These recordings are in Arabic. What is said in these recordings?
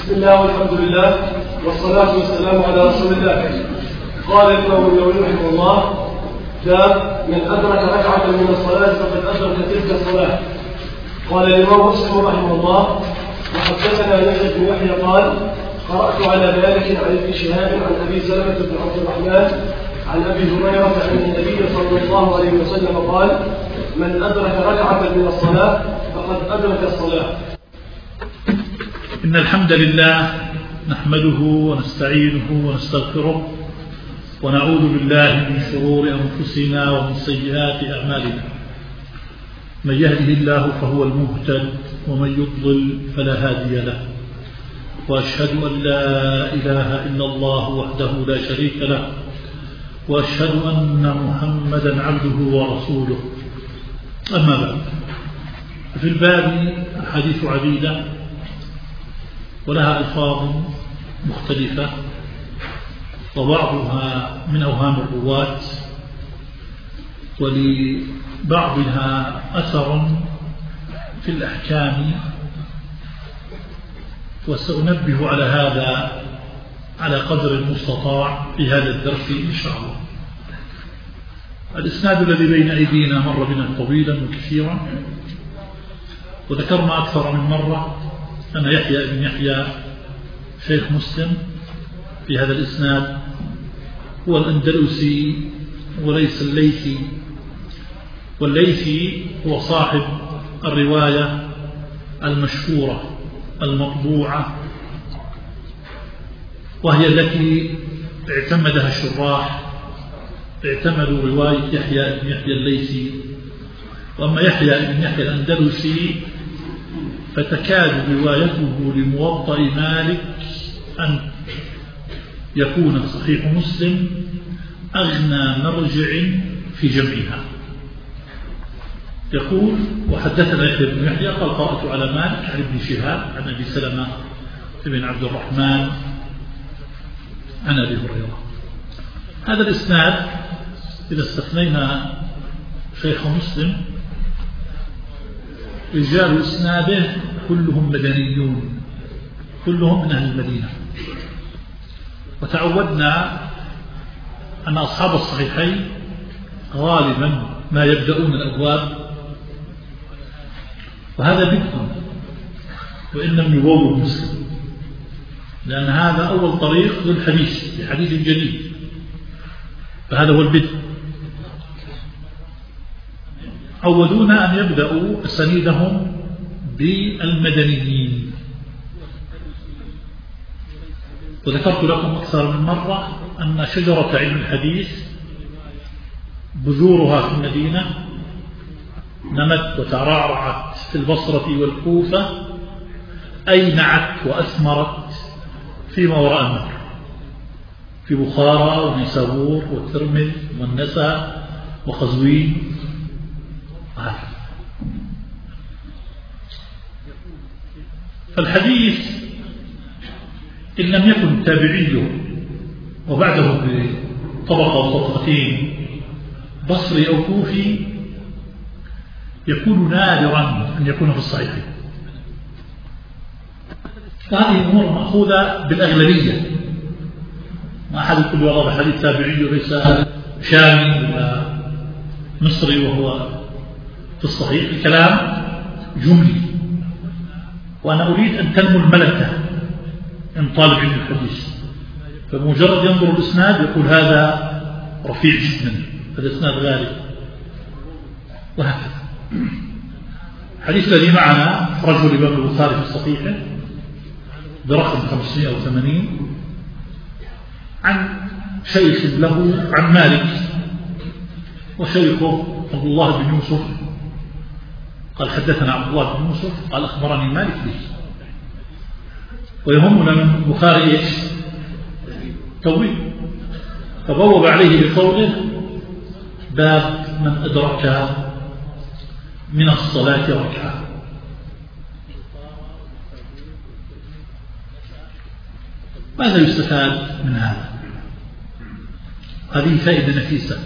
بسم الله والحمد لله والصلاة والسلام على رسول الله. قال الإمام النووي رحمه الله: جاء من أدرك ركعة من الصلاة فقد أدرك تلك الصلاة. قال الإمام مسلم رحمه الله: وحدثنا يحيى بن يحيى قال: قرأت على مالك عن ابن شهاب عن أبي سلمة بن عبد الرحمن عن أبي هريرة عن النبي صلى الله عليه وسلم قال: من أدرك ركعة من الصلاة فقد أدرك الصلاة. إن الحمد لله نحمده ونستعينه ونستغفره ونعوذ بالله من شرور أنفسنا ومن سيئات أعمالنا. من يهده الله فهو المهتد ومن يضلل فلا هادي له، وأشهد أن لا إله إلا الله وحده لا شريك له، وأشهد أن محمدا عبده ورسوله. أما بعد، في الباب أحاديث عديدة ولها ألفاظ مختلفة، وبعضها من أوهام الرواة، ولبعضها أثر في الأحكام، وسأنبه على هذا على قدر المستطاع في هذا الدرس إن شاء الله. الإسناد الذي بين أيدينا مر بنا طويلا وكثيرا، وذكرنا أكثر من مرة أن يحيى بن يحيى شيخ مسلم في هذا الإسناد هو الأندلسي وليس الليثي، والليثي هو صاحب الرواية المشهورة المطبوعة، وهي التي اعتمدها الشراح، اعتمدوا رواية يحيى بن يحيى الليثي. وأما يحيى بن يحيى الأندلسي فتكاد روايته لموطأ مالك أن يكون صحيح مسلم أغنى مرجع في جمعها. يقول: وحدثنا يحيى بن يحيى قال: قرأت على مالك عن ابن شهاب عن أبي سلمة بن عبد الرحمن عن أبي هريرة. هذا الإسناد إذا استثنينا شيخ مسلم رجال إسناده كلهم مدنيون، كلهم من أهل المدينة. وتعودنا أن أصحاب الصحيحين غالبا ما يبدأون الأبواب، وهذا بدء وإن لم يبوب مسلم، لأن هذا أول طريق للحديث بحديث جديد، فهذا هو البدء. عودونا أن يبدأوا أسانيدهم بالمدنيين، وذكرت لكم أكثر من مرة أن شجرة علم الحديث بذورها في المدينة نمت وترعرعت في البصرة والكوفة، أينعت وأثمرت فيما وراء النهر، في بخارى ونيسابور والترمذ والنسا وقزوين. فالحديث إن لم يكن تابعيه وبعده بطبقة وطبقتين بصري أو كوفي يكون نادرا أن يكون في الصحيح. فهذه الأمور مأخوذة بالأغلبية، ما أحد يقول والله حديث تابعي ليس شامي ولا مصري وهو في الصحيح. الكلام جملي، وأنا أريد أن تنمو الملكة إن طالب علم الحديث، فمجرد ينظر الإسناد يقول هذا رفيع جدا، هذا إسناد غالي، وهكذا. الحديث الذي معنا رجل الإمام البخاري في صحيحه برقم 580 عن شيخ له عن مالك، وشيخه عبد الله بن يوسف قال: حدثنا عبد الله بن يوسف قال: أخبرني مالك به. ويهمنا من البخاري إيش؟ توبيب، فبوب عليه بقوله: باب من أدرك من الصلاة ركعة. ماذا يستفاد من هذا؟ هذه فائدة نفيسة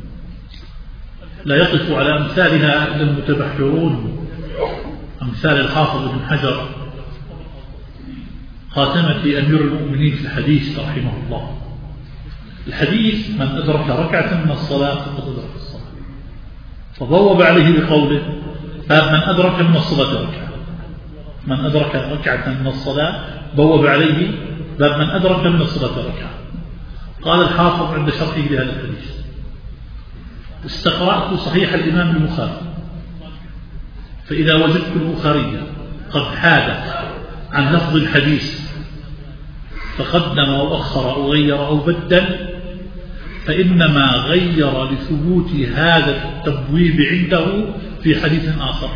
لا يقف على أمثالها إلا المتبحرون، أمثال الحافظ بن حجر خاتمة أمير المؤمنين في الحديث رحمه الله. الحديث: من أدرك ركعة من الصلاة فقد أدرك الصلاة. فبوب عليه بقوله: باب من أدرك من الصلاة ركعة. من أدرك ركعة من الصلاة بوب عليه باب من أدرك من الصلاة ركعة. قال الحافظ عند شرحه لهذا الحديث: استقرأت صحيح الإمام البخاري، فإذا وجدت البخاري قد حاد عن لفظ الحديث فقدم أو أخر أو غير أو بدل، فإنما غير لثبوت هذا التبويب عنده في حديث آخر.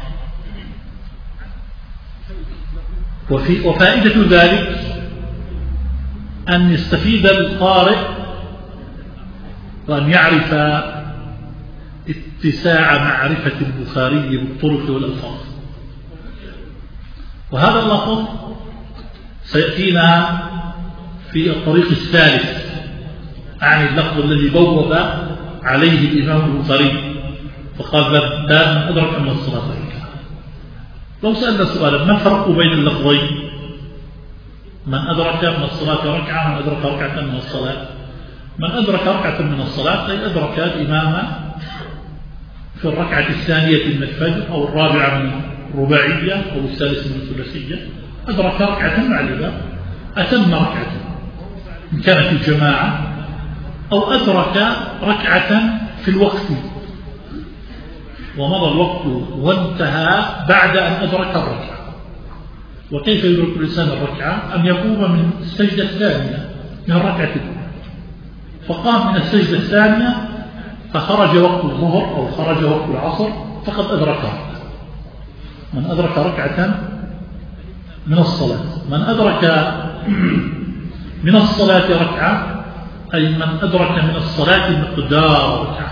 وفائدة ذلك أن يستفيد القارئ وأن يعرف اتساع معرفة البخاري بالطرق والألفاظ. وهذا اللفظ سيأتينا في الطريق الثالث عن اللفظ الذي بوب عليه الإمام البخاري فقال: باب من أدرك من الصلاة ركعة. لو سألنا سؤالا: ما الفرق بين اللفظين؟ من أدرك من الصلاة ركعة، من أدرك ركعة من الصلاة. من أدرك ركعة من الصلاة أي أدرك الإمام في الركعة الثانية من الفجر أو الرابعة من الرباعية أو الثالثة من الثلاثية، أدرك ركعة مع الإمام، أتم ركعة إن كانت الجماعة، أو أدرك ركعة في الوقت ومضى الوقت وانتهى بعد أن أدرك الركعة. وكيف يدرك الإنسان الركعة؟ أن يقوم من السجدة الثانية من الركعة الأولى، فقام من السجدة الثانية فخرج وقت الظهر أو خرج وقت العصر فقد أدركها. من أدرك ركعة من الصلاة. من أدرك من الصلاة ركعة أي من أدرك من الصلاة مقدار ركعة.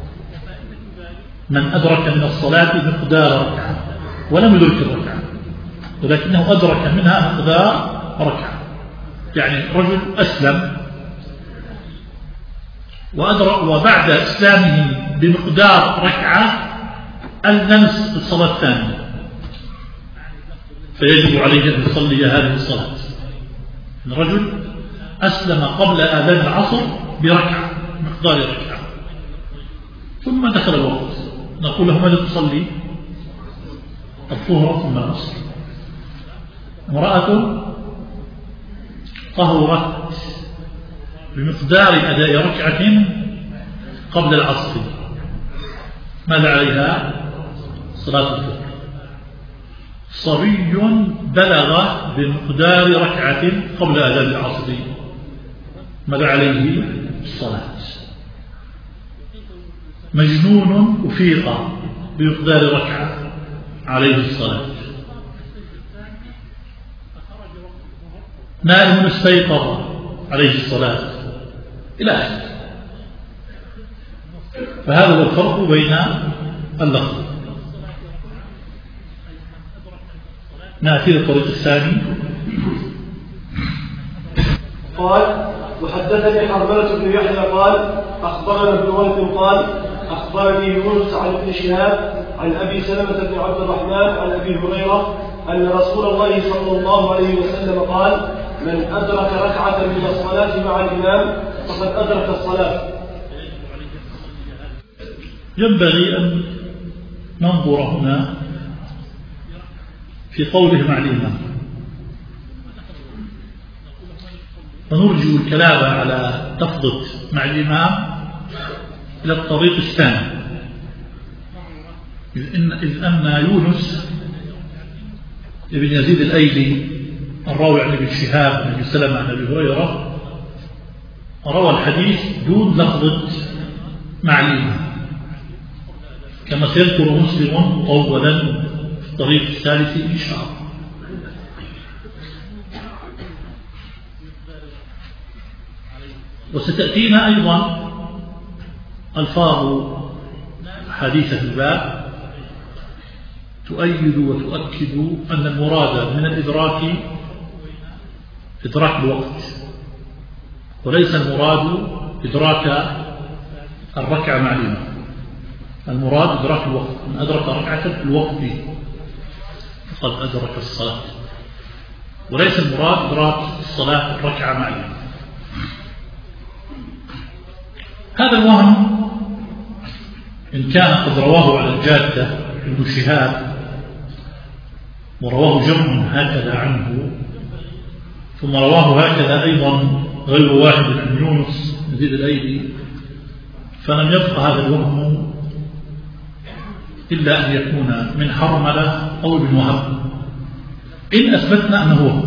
من أدرك من الصلاة مقدار ركعة ولم يدرك الركعة، ولكنه أدرك منها مقدار ركعة. يعني رجل أسلم وبعد إسلامه بمقدار ركعة أذن الصلاة الثانية، فيجب عليه أن يصلي هذه الصلاة. الرجل أسلم قبل آذان العصر بركعة مقدار ركعة، ثم دخل الوقت، نقول له: ماذا تصلي؟ الظهر ثم العصر. امرأة طهرت بمقدار أداء ركعة قبل العصر، ماذا عليها؟ صلاة الظهر. صبي بلغ بمقدار ركعة قبل أذان العصر، ماذا عليه؟ الصلاة. مجنون أفيق بمقدار ركعة عليه الصلاة. نائم استيقظ عليه الصلاة، إلى آخره. فهذا هو الفرق بين اللفظ. نأتي للطريق الثاني. قال: وحدثني حرملة بن يحيى قال: أخبرنا ابن وهب قال: أخبرني يونس عن ابن شهاب عن أبي سلمة بن عبد الرحمن عن أبي هريرة أن رسول الله صلى الله عليه وسلم قال: من أدرك ركعة من الصلاة مع الإمام فقد أدرك الصلاة. ينبغي أن ننظر هنا في قوله مع الإمام، ونرجو الكلام على لفظة مع الإمام إلى الطريق الثاني، إذ أن يونس ابن يزيد الأيلي الراوي عن ابن شهاب عن أبي سلمة عن أبي هريرة روى الحديث دون لفظة مع الإمام، كما سيذكر مسلم مطولا في الطريق الثالث إن شاء الله. وستأتينا أيضا ألفاظ حديثة الباب تؤيد وتؤكد أن المراد من الإدراك إدراك الوقت، وليس المراد إدراك الركعة مع الإمام. المراد إدراك الوقت، من أدرك ركعة في الوقت فقد أدرك الصلاة. وليس المراد إدراك الصلاة الركعة مع الإمام. هذا الوهم إن كان قد رواه على الجادة ابن شهاب ورواه جمع هكذا عنه، ثم رواه هكذا أيضا غير واحد عن يونس يزيد الأيدي، فلم يبق هذا الوهم إلا أن يكون من حرملة أو ابن وهب، إن أثبتنا أنه هو.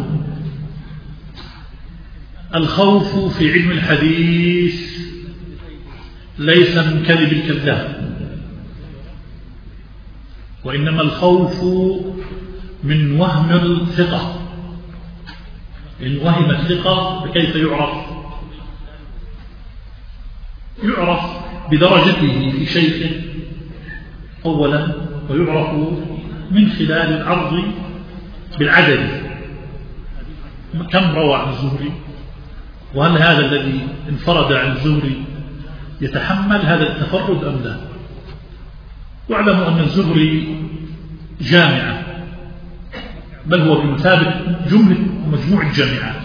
الخوف في علم الحديث ليس من كذب الكذاب، وإنما الخوف من وهم الثقة. إن وهم الثقة فكيف يعرف؟ يعرف بدرجته في شيء أولا، ويعرف من خلال العرض بالعدد، كم روى عن الزهري، وهل هذا الذي انفرد عن الزهري يتحمل هذا التفرد أم لا. واعلموا أن الزهري جامعة، بل هو بمثابة جملة ومجموع الجامعات،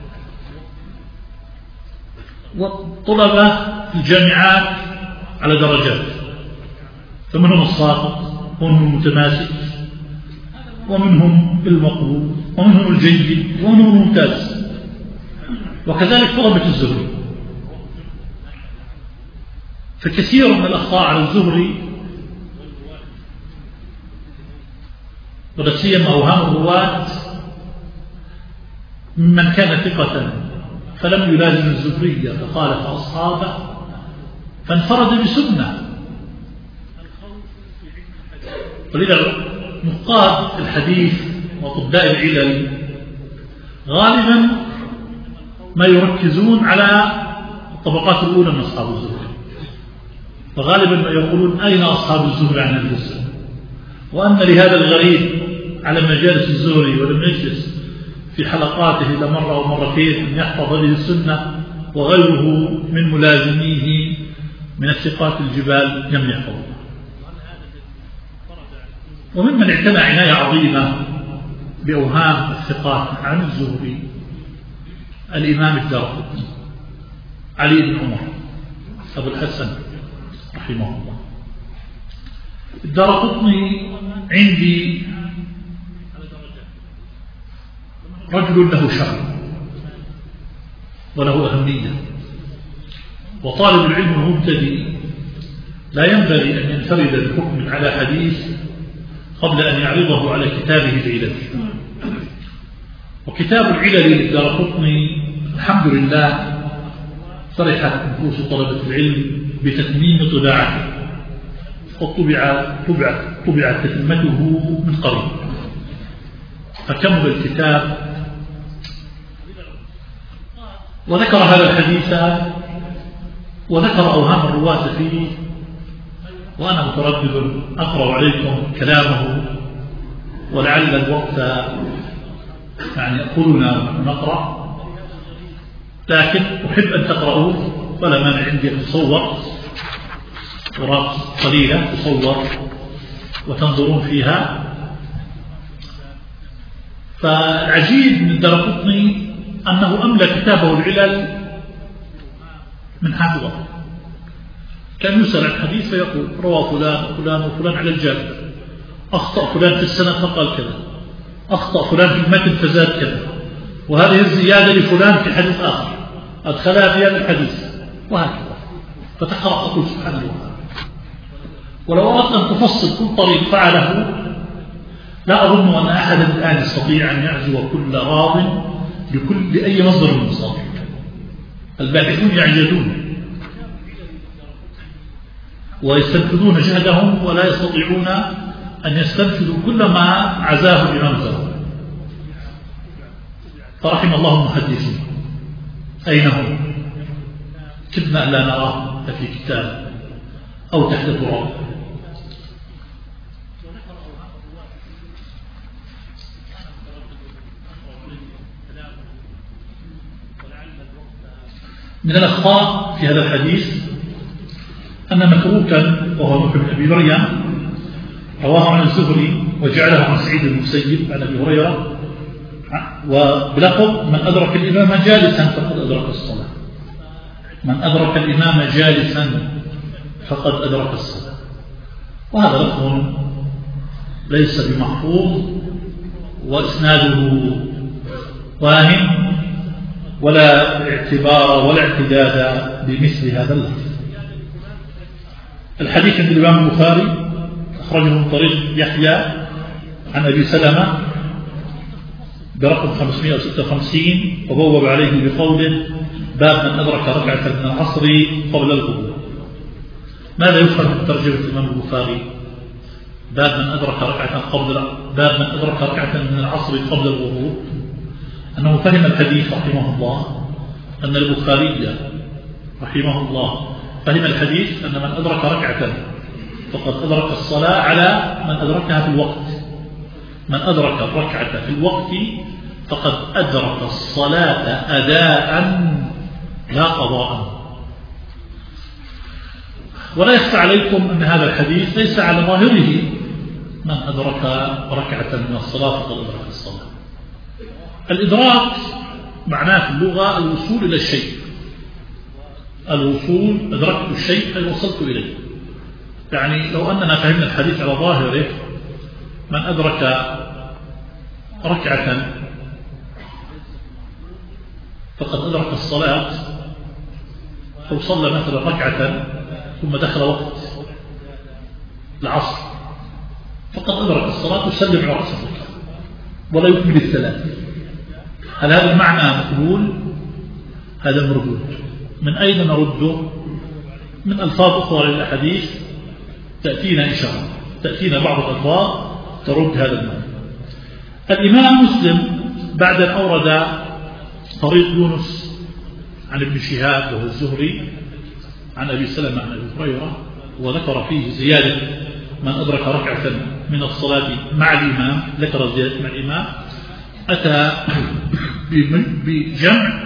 والطلبة في الجامعات على درجات، فمنهم الساقط ومنهم المتماسك ومنهم المقبول ومنهم الجيد ومنهم الممتاز، وكذلك طلبة الزهري. فكثير من الأخطاء على الزهري ولا سيما أوهام الرواة ممن كان ثقة فلم يلازم الزهرية فخالف أصحابه فانفرد بسنة. ولذا نقاد الحديث وطباء العلل غالبا ما يركزون على الطبقات الأولى من أصحاب الزهري، وغالبا ما يقولون أين أصحاب الزهري عن الجزء، وأن لهذا الغريب على مجالس الزهري ولم يجلس في حلقاته إلا مرة أو مرتين أن يحفظ هذه السنة، وغيره من ملازميه من الثقات الجبال لم يحفظ. وممن اعتنى عناية عظيمة بأوهام الثقات عن الزهري الإمام الدارقطني علي بن عمر أبو الحسن رحمه الله. الدارقطني عندي رجل له شأن وله أهمية، وطالب العلم المبتدئ لا ينبغي أن ينفرد بحكم على حديث قبل أن يعرضه على كتابه العلل. وكتاب العلل للدارقطني الحمد لله فرحت نفوس طلبة العلم بتتميم طباعته، وطبعت تتمته من قريب، فكمل الكتاب وذكر هذا الحديث وذكر أوهام الرواة فيه. وأنا متردد أقرأ عليكم كلامه، ولعل الوقت يعني يقولنا نقرأ، لكن أحب أن تقرأوه ولا مانع عندي أن تصور أوراق قليلة تصور وتنظرون فيها. فالعجيب من الدارقطني أنه أملى كتابه العلل من حافظه. كان يسأل عن حديث فيقول روى فلان وفلان وفلان على الجادة، أخطأ فلان في السنة فقال كذا، أخطأ فلان في المتن فزاد كذا، وهذه الزيادة لفلان في حديث آخر أدخلها في هذا الحديث، وهكذا. فتقرأ تقول سبحان الله. ولو أردت أن تفصل كل طريق فعله لا أظن أن أحدا الآن يستطيع أن يعزو كل راض لأي مصدر من مصادر. الباحثون يعجزون ويستنفذون جهدهم ولا يستطيعون أن يستنفذوا كل ما عزاه الإمام الزهري. فرحم الله المحدثين، أين هم؟ كدنا ألا نراه في كتاب أو تحت تراب. من الأخطاء في هذا الحديث أن متروكا وهو نوح بن أبي مريم رواه عن الزهري وجعله عن سعيد المسيب عن أبي هريرة وبلفظ من أدرك الإمام جالسا فقد أدرك الصلاة. من أدرك الإمام جالسا فقد أدرك الصلاة. وهذا لفظ ليس بمحفوظ وإسناده واهم، ولا اعتبار ولا اعتداد بمثل هذا اللفظ. الحديث عند الإمام البخاري أخرجه من طريق يحيى عن أبي سلمة برقم 556، وبوب عليه بقوله: باب من أدرك ركعة من العصر قبل الغروب. ماذا يفهم من ترجمة الإمام البخاري؟ باب من أدرك ركعة من العصر قبل الغروب، أنه فهم الحديث رحمه الله، أن البخاري رحمه الله فهم الحديث أن من أدرك ركعة فقد أدرك الصلاة على من أدركها في الوقت. من أدرك الركعة في الوقت فقد أدرك الصلاة أداء لا قضاء. ولا يخفى عليكم أن هذا الحديث ليس على ظاهره من أدرك ركعة من الصلاة فقد أدرك الصلاة. الإدراك معناه في اللغة الوصول إلى الشيء. الوصول، أدركت الشيء أي وصلت إليه. يعني لو أننا فهمنا الحديث على ظاهره من أدرك ركعة فقد أدرك الصلاة، أو صلى مثلا ركعة ثم دخل وقت العصر فقد أدرك الصلاة وسلم على رأسه ولا يكمل الثلاث. هل هذا المعنى مقبول؟ هذا مردود. من أين نرده؟ من ألفاظ أخرى للأحاديث تأتينا إن شاء الله، تأتينا بعض الألفاظ ترد هذا المعنى. الإمام مسلم بعد أن أورد طريق يونس عن ابن شهاب وهو الزهري عن أبي سلمة عن أبي هريرة، وذكر فيه زيادة من أدرك ركعة من الصلاة مع الإمام، ذكر زيادة مع الإمام، أتى بجمع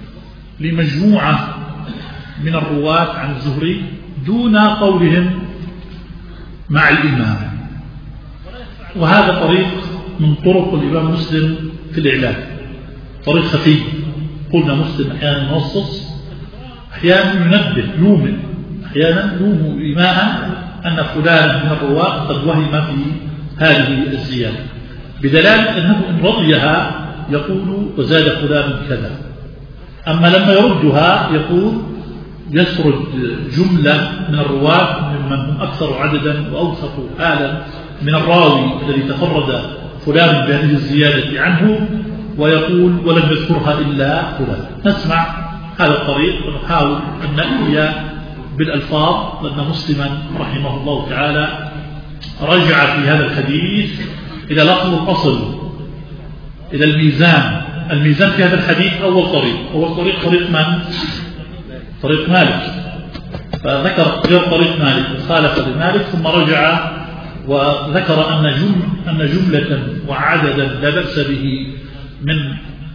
لمجموعة من الرواة عن الزهري دون قولهم مع الإمام. وهذا طريق من طرق الإمام مسلم في الإعلام، طريق خفي. قلنا مسلم أحيانا ينصص، أحيانا ينبه يومئ، أحيانا يوم إيماء أن فلان من الرواة قد وهم في هذه الزيادة، بدلالة أنه إن رضيها يقول وزاد فلان كذا. أما لما يردها يقول يسرد جملة من الرواة ممن هم أكثر عددا وأوثق حالا من الراوي الذي تفرد فلان بهذه الزيادة عنه، ويقول ولم يذكرها إلا فلان. نسمع هذا الطريق ونحاول أن نأتي بالألفاظ، لأن مسلما رحمه الله تعالى رجع في هذا الحديث إلى لفظ الأصل، إلى الميزان. الميزان في هذا الحديث أول طريق طريق من؟ طريق مالك، فذكر غير طريق مالك وخالف لمالك، ثم رجع وذكر أن جملة وعددا لا بأس به من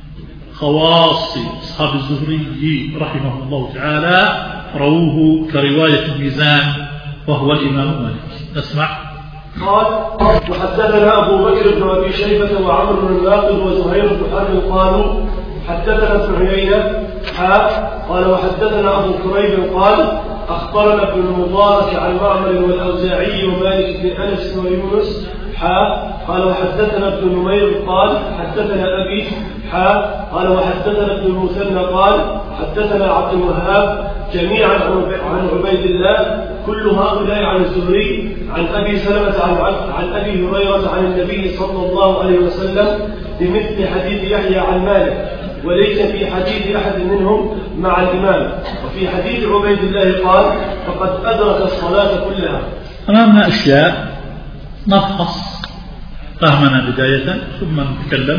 خواص أصحاب الزهري رحمه الله تعالى رووه كرواية الميزان وهو الإمام مالك. نسمع. قال: وحدثنا أبو بكر بن أبي شيبة وعمر بن الناقد وزهير بن حرب قالوا حدثنا ابن عيينة قال وحدثنا أبو كريب قال أخبرنا ابن المبارك عن معمر والأوزاعي ومالك بن أنس ويونس قال وحدثنا ابن نمير قال حدثنا أبي قال وحدثنا ابن المثنى قال حدثنا عبد الوهاب جميعا عن عبيد الله، كل هؤلاء عن الزهري عن أبي سلمة عن أبي هريرة عن النبي صلى الله عليه وسلم بمثل حديث يحيى عن مالك، وليس في حديث أحد منهم مع الإمام. وفي حديث عبيد الله قال فقد أدرك الصلاة كلها. أمامنا أشياء نفحص فهمنا بداية ثم نتكلم.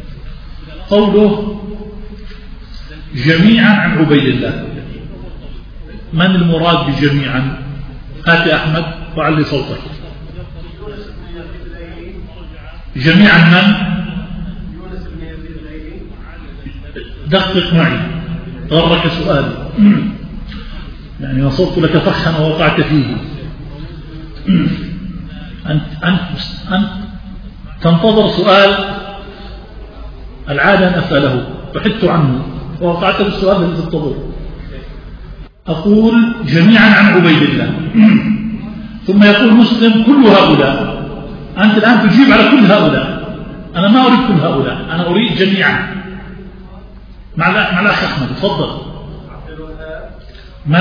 قوله جميعا عن عبيد الله، من المراد بجميعا؟ هات أحمد وعلي صوتك. جميعا من؟ دقق معي، غرك سؤالي، يعني نصبت لك فخا ووقعت فيه. أنت تنتظر سؤال العادة أن أسأله بحثت عنه ووقعت بالسؤال الذي تنتظر. أقول جميعا عن عبيد الله، ثم يقول مسلم كل هؤلاء. أنت الآن تجيب على كل هؤلاء، أنا ما أريد كل هؤلاء، أنا أريد جميعا. مع الأخ أحمد تفضل. من؟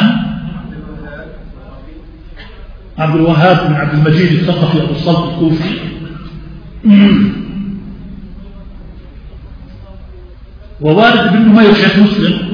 عبد الوهاب بن عبد المجيد الثقفي أبو الصلت الكوفي. ووالد بن نمير شيخ مسلم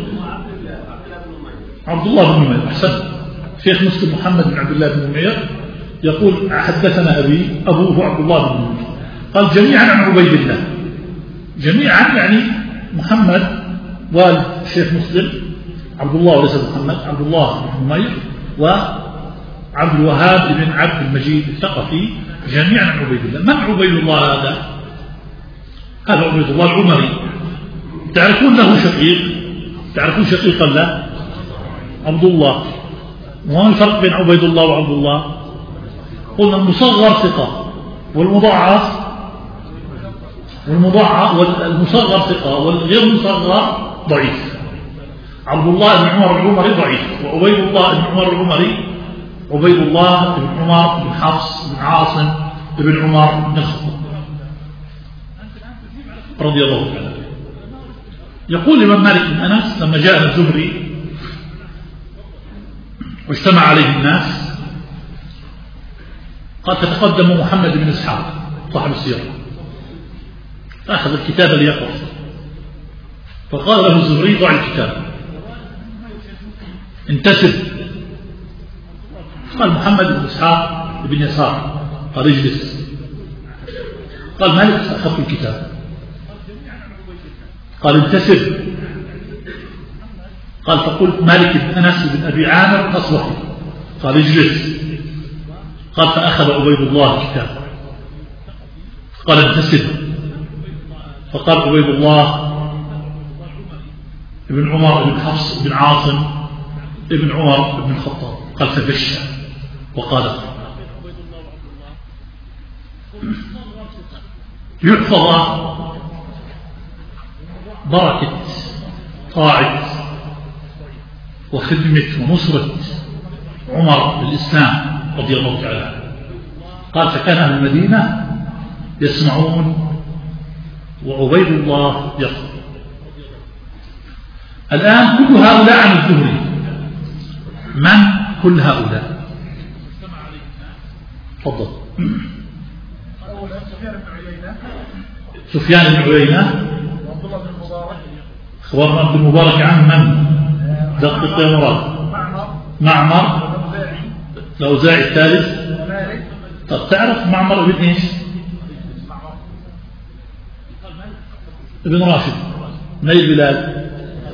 عبد الله بن نمير. أحسن. شيخ مسلم محمد بن عبد الله بن نمير يقول حدثنا أبوه عبد الله بن نمير. قال جميعا عن عبيد الله، جميعا يعني محمد والد شيخ مسلم عبد الله وليس محمد، عبد الله بن نمير وعبد الوهاب بن عبد المجيد الثقفي، جميعا عن عبيد الله. من عبيد الله هذا؟ هذا عبيد الله العمري. تعرفون له شقيق؟ تعرفون شقيقا له؟ عبد الله. وما الفرق بين عبيد الله وعبد الله؟ قلنا المصغر ثقة والمضاعف والمصغر ثقة والغير مصغر ضعيف. عبد الله بن عمر العمري ضعيف، وعبيد الله بن عمر العمري عبيد الله بن عمر بن حفص بن عاصم بن عمر بن الخطاب رضي الله عنه. يقول الإمام مالك بن أنس لما جاء الزهري واجتمع عليه الناس قال تتقدم محمد بن إسحاق صاحب السيرة، أخذ الكتاب ليقرأ، فقال له الزهري ضع الكتاب انتسب. قال محمد بن إسحاق بن يسار، قال اجلس. قال مالك أخذت الكتاب. قال انتسب. قال فقلت مالك بن أنس بن أبي عامر أصبحي. قال اجلس. قال فأخذ عبيد الله الكتاب. قال انتسب. فقال عبيد الله ابن عمر بن حفص بن عاصم ابن عمر بن الخطاب. قال فبشى وقال يحفظ بركة طاعة وخدمة ونصرة عمر بالإسلام رضي الله تعالى عنه. قال فكان أهل المدينة يسمعون وعبيد الله يخطب. الآن كل هؤلاء عن الزهري. من كل هؤلاء؟ تفضل. سفيان بن عيينة خبرنا عبد المبارك عن من؟ دقق يا مراد. معمر الأوزاعي الثالث. طب تعرف معمر ابن ايش؟ ابن راشد. من البلاد؟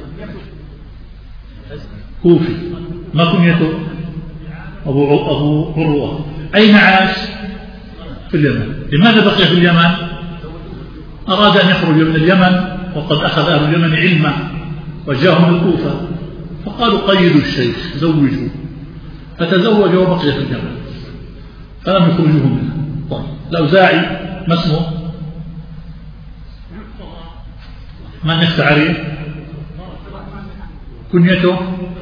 كوفي. ما كنيته؟ أبو عروة. أين عاش؟ في اليمن. لماذا بقي في اليمن؟ أراد أن يخرج من اليمن وقد أخذ أهل اليمن علما وجاءهم الكوفة، فقالوا قيدوا الشيخ زوجوا، فتزوج وبقي في اليمن فلم يخرجوه منها. طيب الأوزاعي ما اسمه؟ من نخت عليه؟ كنيته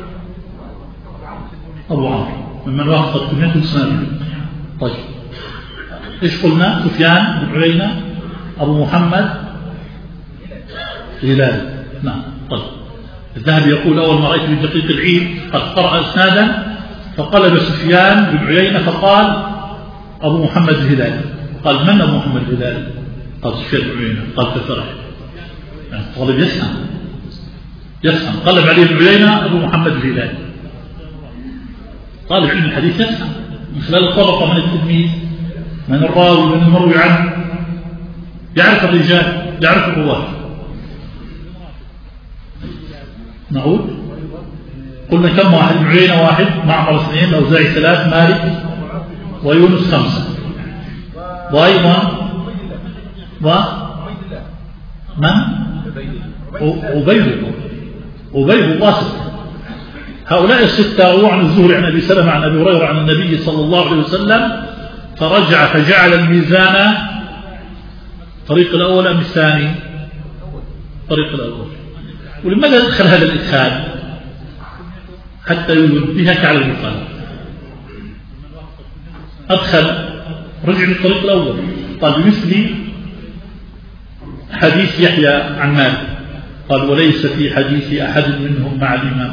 أبو عمرو، ممن وافقت كنيته اسمه. طيب إيش قلنا؟ سفيان بن عيينة، أبو محمد هلال. نعم. طيب الذهبي يقول أول ما رأيت من دقيق العيد قد قرأ إسنادا فقلب سفيان بن عيينة فقال أبو محمد الهلال. قال من أبو محمد الهلال؟ قال سفيان بن عيينة. قال كفرح. يعني الطالب يفهم. قلب عليه بن عيينة أبو محمد الهلال. طالب علم الحديث يفهم من خلال الطبقة من التلميذ، من الراوي، من المروي عنه، يعرف الرجال، يعرف الرواة. نعود. قلنا كم واحد؟ ابن عيينة واحد، معمر اثنين، الأوزاعي ثلاث، مالك ويونس خمسة، وأيضا من؟ عبيد الله ستة. هؤلاء الستة رووا عن الزهري عن أبي سلمة عن أبي هريرة عن النبي صلى الله عليه وسلم، فرجع فجعل الميزان. الطريق الأول أم الثاني؟ الطريق الأول. ولماذا أدخل هذا الإدخال؟ حتى ينبهك على المخالف. أدخل رجع للطريق الأول، قال بمثل حديث يحيى عن مالك، قال وليس في حديث أحد منهم مع الإمام.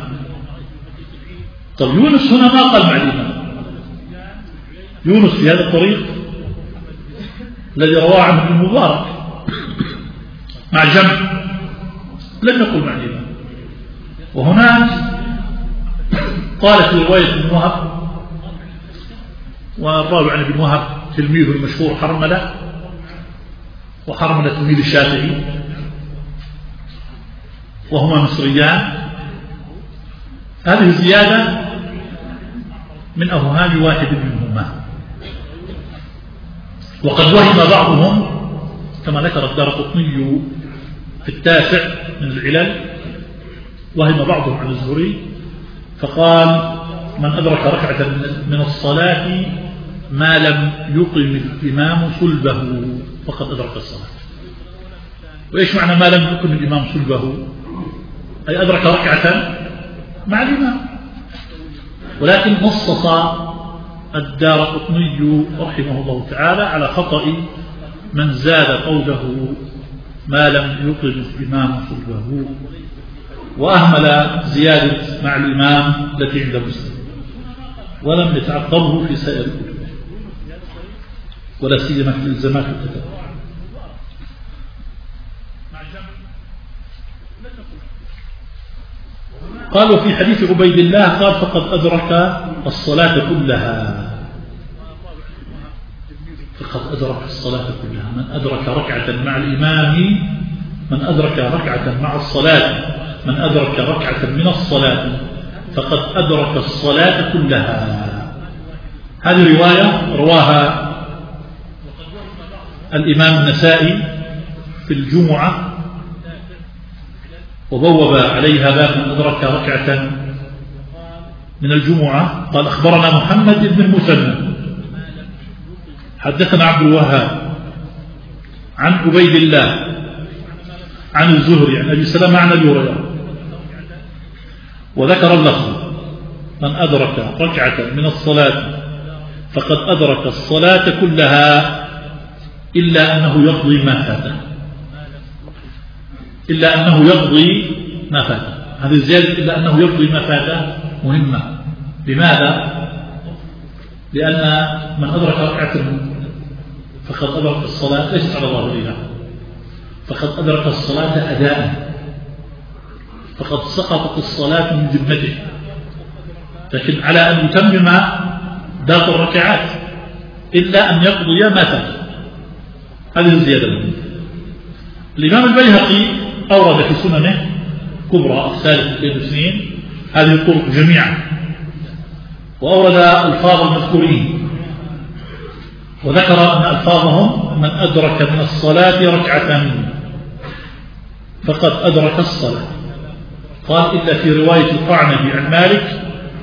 طب يونس هنا ما قال مع الإمام. يونس في هذا الطريق الذي رواه عنه ابن المبارك مع جمع لم يقل مع الإمام. وهناك قال في رواية ابن وهب، والراوي عن ابن وهب تلميذه المشهور حرملة، وحرملة تلميذ الشافعي، وهما مصريان. هذه زيادة من أوهام واحد منهما. وقد وهم بعضهم كما ذكر الدارقطني في التاسع من العلل، وهم بعضهم عن الزهري فقال من أدرك ركعة من الصلاة ما لم يقم الإمام صلبه فقد أدرك الصلاة. وإيش معنى ما لم يقم الإمام صلبه؟ أي أدرك ركعة مع الإمام. ولكن نصص الدارقطني رحمه الله تعالى على خطأ من زاد قوله ما لم يقم الإمام صلبه، وأهمل زيادة مع الإمام التي عند مسلم، ولم يتعقبه في سائر الكتب ولا سيما في الالتزامات الكتاب. قالوا في حديث عبيد الله قال فقد أدرك الصلاة كلها. فقد أدرك الصلاة كلها، من أدرك ركعة مع الإمام، من أدرك ركعة مع الصلاة، من أدرك ركعة من الصلاة فقد أدرك الصلاة كلها. هذه رواية رواها الإمام النسائي في الجمعة، وبوب عليها باب من أدرك ركعة من الجمعة. قال أخبرنا محمد بن المثنى حدثنا عبد الوهاب عن عبيد الله عن الزهري عن أبي سلمة عن أبي هريرة، وذكر اللفظ من أدرك ركعة من الصلاة فقد أدرك الصلاة كلها إلا أنه يقضي ما فاته، إلا أنه يقضي ما فاته. هذه الزيادة إلا أنه يقضي ما فاته مهمة. لماذا؟ لأن من أدرك ركعة فقد أدرك الصلاة ليست على ظاهرها، فقد أدرك الصلاة أداء، فقد سقطت الصلاة من ذمته، لكن على أن يتمم باقي الركعات إلا أن يقضي ما فات. هذه الزيادة. الإمام البيهقي أورد في سننه كبرى الثالث 202 هذه الطرق جميعا، وأورد ألفاظ المذكورين، وذكر أن ألفاظهم من أدرك من الصلاة ركعة فقد أدرك الصلاة. قال إلا في رواية القعنبي عن مالك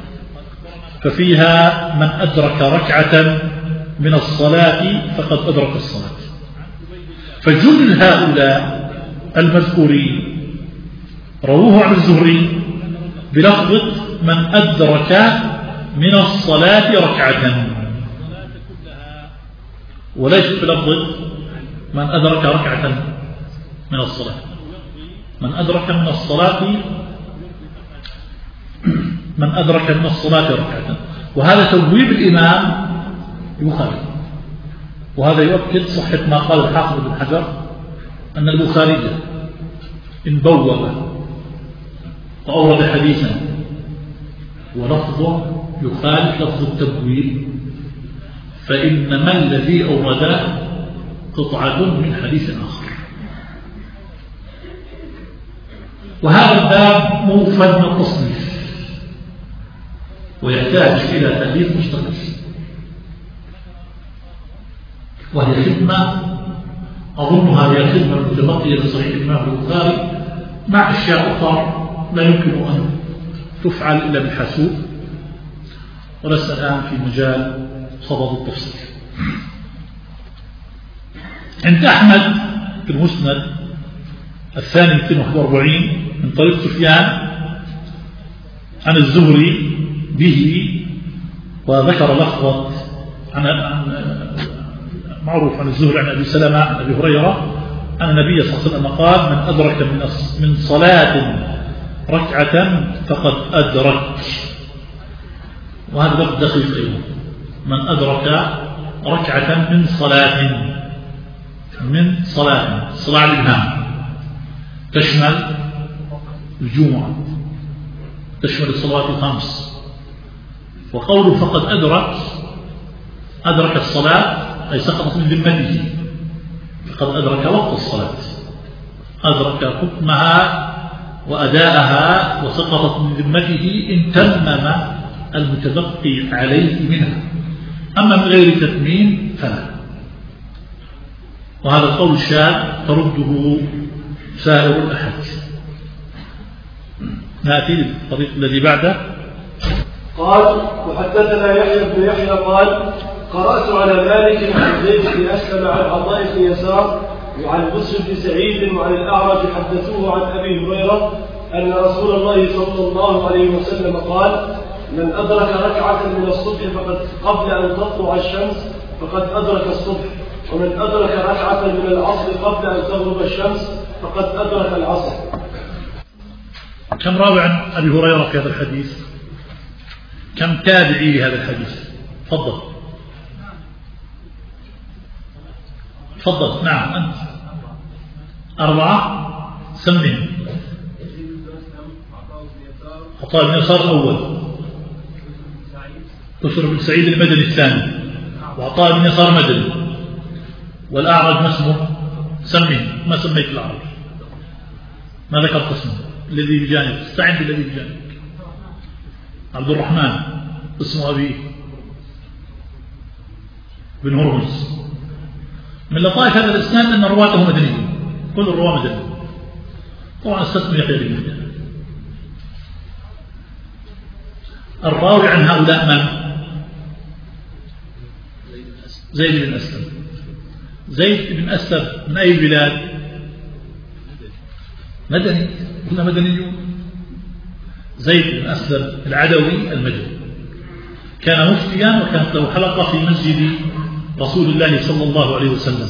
ففيها من أدرك ركعة من الصلاة فقد أدرك الصلاة. فجل هؤلاء المذكورين رووه عن الزهري بلفظ من أدرك من الصلاة ركعة، وليس بلفظ من أدرك ركعة من الصلاة. من أدرك من الصلاة من أدرك من الصلاة ركعة، وهذا توبيب الإمام البخاري، وهذا يؤكد صحة ما قال الحافظ بن حجر أن البخاري إن بوب وأورد حديثا ولفظه يخالف لفظ التبويب فإنما الذي أورده قطعة من حديث آخر. وهذا الباب موفد من التصنيف ويحتاج إلى تأليف مستقل، وهي خدمة أظنها هي خدمة متبقية لصحيح الإمام البخاري مع أشياء أخرى لا يمكن أن تفعل إلا بالحاسوب، ولسنا الآن في مجال صدد التفصيل. عند أحمد في المسند الثاني 241 من طريق سفيان عن الزهري به، وذكر لفظة معروف عن الزهري عن أبي سلمة عن أبي هريرة أن النبي صلى الله عليه وسلم قال: من أدرك من صلاة ركعة فقد أدرك. وهذا لفظ دقيق أيضا: من أدرك ركعة من صلاة صلاة الإمام تشمل الجمعة، تشمل الصلوات الخمس. وقوله فقد أدرك الصلاة أي سقطت من ذمته، فقد أدرك وقت الصلاة، أدرك حكمها وأداءها وسقطت من ذمته إن تمم المتبقي عليه منها، أما من غير تتميم فلا. وهذا القول الشاذ ترده سائر الأحد. نأتي للطريق الذي بعده. قال: وحدثنا يحيى بن يحيى قال: قرأت على مالك عن زيد بن أسلم عن عطاء بن يسار وعن بسر بن سعيد وعن الأعرج حدثوه عن أبي هريرة أن رسول الله صلى الله عليه وسلم قال: من أدرك ركعة من الصبح قبل أن تطلع الشمس فقد أدرك الصبح، ومن أدرك ركعة من العصر قبل أن تغرب الشمس فقد أدرك العصر. كم راوي عن أبي هريرة في هذا الحديث؟ كم تابعي لهذا الحديث؟ تفضل. نعم أنت. 4. سمهم. عطاء بن يسار الأول، بسر بن سعيد المدني الثاني، وعطاء بن يسار مدني، والأعرج ما اسمه؟ سمه. ما سميت الأعرج؟ ما ذكرت اسمه؟ الذي بجانب. استعن بالذي بجانب. عبد الرحمن اسمه أبيه بن هرمز. من لطائف هذا الإسناد أن رواته مدنيون، كل الرواة مدنيون. طبعا استثنوا يحيى بن يحيى. الراوي عن هؤلاء من؟ زيد بن أسلم. زيد بن أسلم من أي بلاد؟ مدني. كنا مدنيون. زيد بن أسلم العدوي المدني، كان مفتيا وكانت له حلقة في مسجد رسول الله صلى الله عليه وسلم.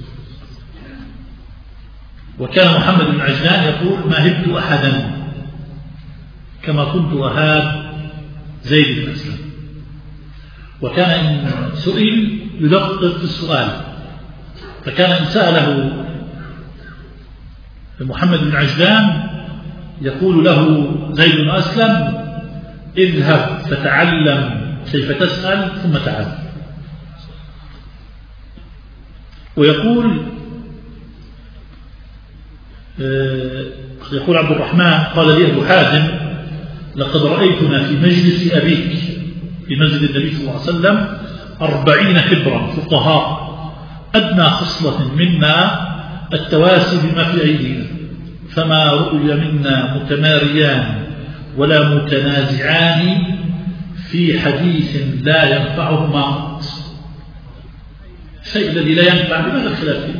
وكان محمد بن عجلان يقول: ما هبت أحدا كما كنت أهاب زيد بن أسلم. وكان إن سئل يدقق في السؤال، فكان إن سأله محمد بن عجلان يقول له زيد بن أسلم: اذهب فتعلم كيف تسأل ثم تعال. ويقول عبد الرحمن قال لي أبو حازم: لقد رأيتنا في مجلس أبيك في مسجد النبي صلى الله عليه وسلم 40 حبرا فقهاء، أدنى خصلة منا التواسي بما في أيدينا، فما رؤي منا متماريان ولا متنازعان في حديث لا ينفعهما. الشيء الذي لا ينفع لماذا الخلاف فيه؟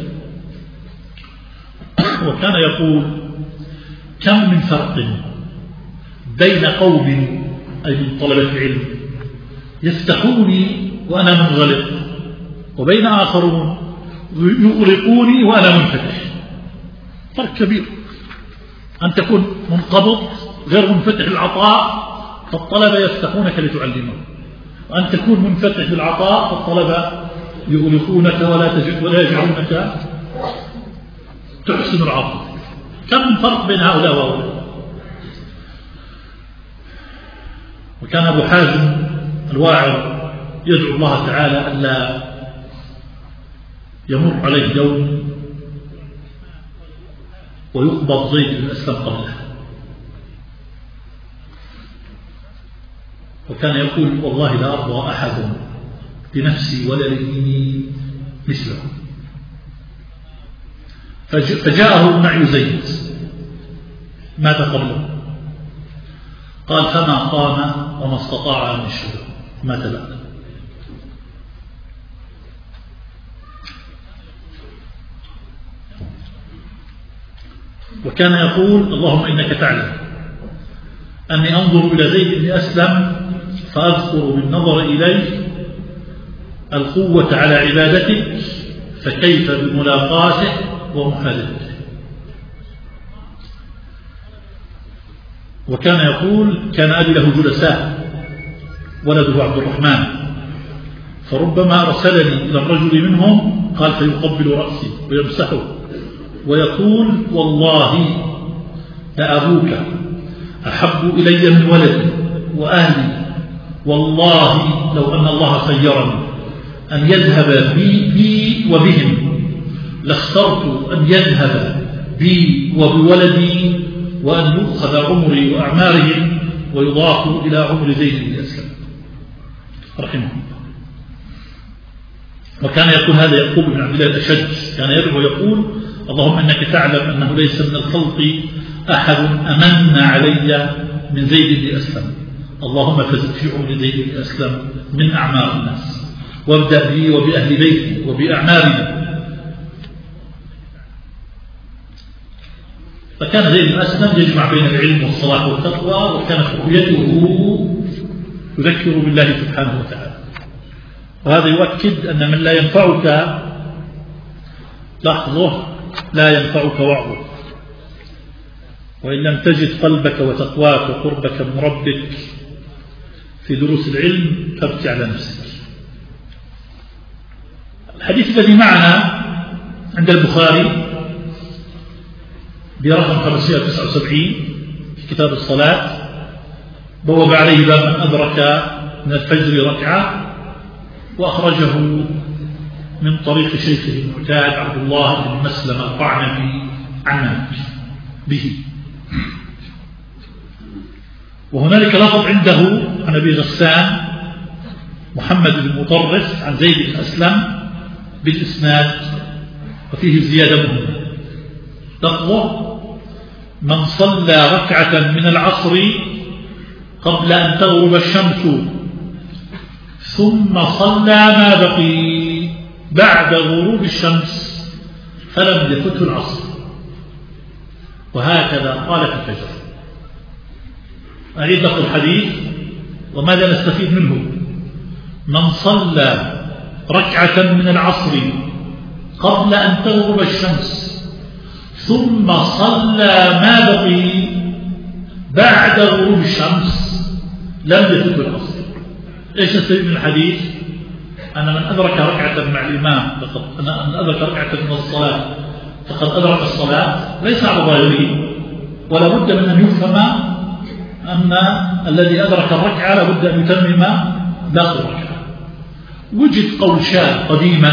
وكان يقول: كم من فرق بين قوم أي من طلبة العلم يفتحوني وأنا منغلق، وبين آخرون يغلقوني وأنا منفتح. فرق كبير. أن تكون منقبض غير منفتح العطاء فالطلبة يفتحونك لتعلمهم، وأن تكون منفتح بالعطاء فالطلبة يغلقونك ولا يجعلونك تحسن العطاء. كم من فرق بين هؤلاء وهؤلاء. وكان أبو حازم الواعظ يدعو الله تعالى ألا يمر عليه يوم ويقبض زيد بن أسلم قبله. وكان يقول: والله لا أرضى أحد لنفسي ولا لديني مثله. فجاءه نعي زيد مات قبله، قال: فما قام وما استطاع أن يشهد، مات بعد. وكان يقول: اللهم إنك تعلم أني أنظر إلى زيد بن أسلم فأذكر بالنظر إليه القوة على عبادتك، فكيف بملاقاته ومحادثته. وكان يقول: كان أبي له جلساء ولده عبد الرحمن، فربما أرسلني إلى الرجل منهم قال فيقبل رأسي ويمسحه ويقول: والله لأبوك أحب إلي من ولدي وأهلي، والله لو أن الله خيرني أن يذهب بي وبهم لاخترت أن يذهب بي وبولدي وأن يؤخذ عمري وأعمارهم ويضاف إلى عمر زيد بن أسلم رحمه الله. وكان يقول هذا يعقوب بن عبد الله الأشج، كان يدعو ويقول: اللهم إنك تعلم أنه ليس من الخلق أحد أمن علي من زيد بن أسلم، اللهم فزد في عمر زيد بن أسلم من أعمار الناس، وابدأ بي وبأهل بيتي وبأعمارنا. فكان زيد بن أسلم يجمع بين العلم والصلاح والتقوى، وكانت رؤيته تذكر بالله سبحانه وتعالى. وهذا يؤكد أن من لا ينفعك لحظه لا ينفعك وعظه، وإن لم تجد قلبك وتقواك وقربك من ربك في دروس العلم فابكي على نفسك. الحديث الذي معنا عند البخاري برقم 579 في كتاب الصلاة، بوب عليه باب من أدرك من الفجر ركعة، وأخرجه من طريق شيخه المعتاد عبد الله بن مسلم القعنبي عن به. وهنالك لفظ عنده عن أبي غسان محمد بن مطرف عن زيد بن أسلم بالإسناد، وفيه زيادة مهمة. لفظه: من صلى ركعة من العصر قبل أن تغرب الشمس ثم صلى ما بقي بعد غروب الشمس فلم يفته العصر. وهكذا قال في الفجر. أعيد لكم الحديث وماذا نستفيد منه: من صلى ركعة من العصر قبل أن تغرب الشمس ثم صلى ما بقي بعد غروب الشمس لم يفته العصر. ايش نستفيد من الحديث؟ أن من أدرك ركعة مع الإمام أن أدرك ركعة من الصلاة فقد أدرك الصلاة، ليس على ظاهره، ولا بد من أن يفهم أن الذي أدرك الركعة لا بد أن يتمم باقي الركعة. وجد قول شاذ قديما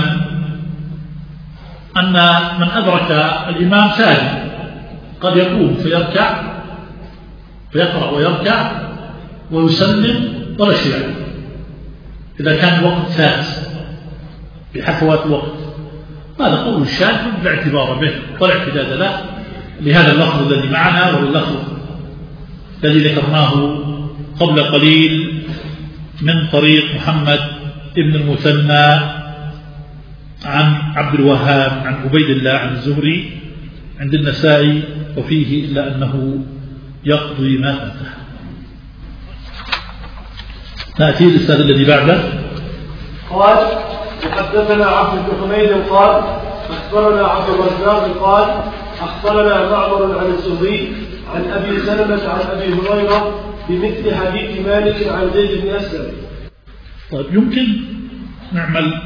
أن من أدرك الإمام ساجد قد يقوم فيركع فيقرأ ويركع ويسلم ولا شيء عليه إذا كان الوقت ثابت بحفوات الوقت. هذا قول شاذ لا اعتبار به ولا اعتداد له لهذا اللفظ الذي معنا واللفظ الذي ذكرناه قبل قليل من طريق محمد ابن المثنى عن عبد الوهاب عن عبيد الله عن الزهري عند النسائي، وفيه إلا أنه يقضي ما فاته. نأتي للأستاذ الذي بعده. قال: وحدثنا عبد بن حميد قال: أخبرنا عبد الرزاق قال: أخبرنا معمر عن الزهري عن أبي سلمة عن أبي هريرة بمثل حديث مالك عن زيد بن أسلم. طيب، يمكن نعمل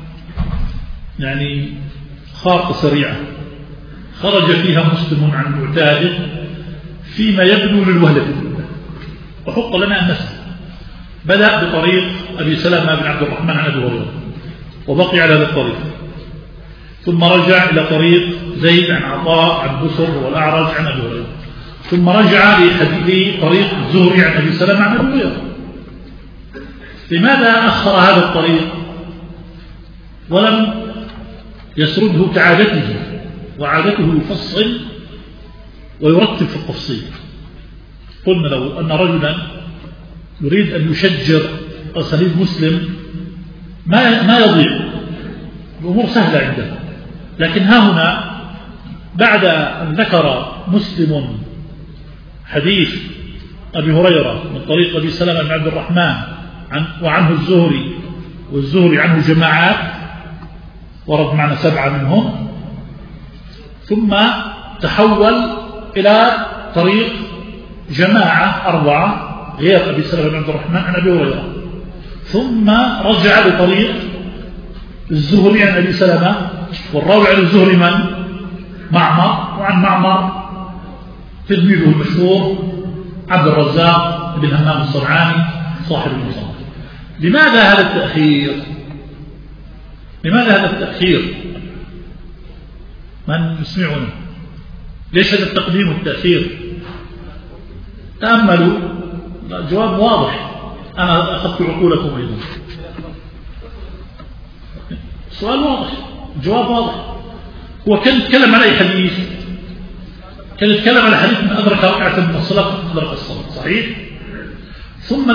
خارطة سريعة خرج فيها مسلم عن معتاد فيما يبدو للوهلة الأولى، وحق لنا أن نسأل. بدأ بطريق أبي سلمة بن عبد الرحمن عن أبي هريرة وبقي على هذا الطريق، ثم رجع إلى طريق زيد عن عطاء عن بصر والأعرج عن أبي هريرة، ثم رجع لحديث طريق الزهري عن أبي سلمة عن أبي هريرة. لماذا أخر هذا الطريق ولم يسرده كعادته؟ وعادته يفصل ويرتب في التفصيل. قلنا لو أن رجلا يريد أن يشجر أساليب مسلم ما يضيع، الأمور سهلة عنده، لكن ها هنا بعد أن ذكر مسلم حديث أبي هريرة من طريق أبي سلمة بن عبد الرحمن وعنه الزهري، والزهري عنه جماعات ورد معنا 7 منهم، ثم تحول إلى طريق جماعة 4 غير أبي سلمة بن عبد الرحمن عن أبي هريرة، ثم رجع لطريق الزهري عن أبي سلمة، والراوي عن الزهري من؟ معمر، وعن معمر تلميذه المشهور عبد الرزاق بن همام الصنعاني صاحب المصنف. لماذا هذا التأخير؟ لماذا هذا التأخير؟ من يسمعنا؟ ليش هذا التقديم والتأخير؟ تأملوا، الجواب واضح، أنا أخذت عقولكم أيضا. السؤال واضح، الجواب واضح. هو كان يتكلم على أي حديث؟ كان يتكلم على حديث من أدرك ركعة من الصلاة أدرك الصلاة، صحيح؟ ثم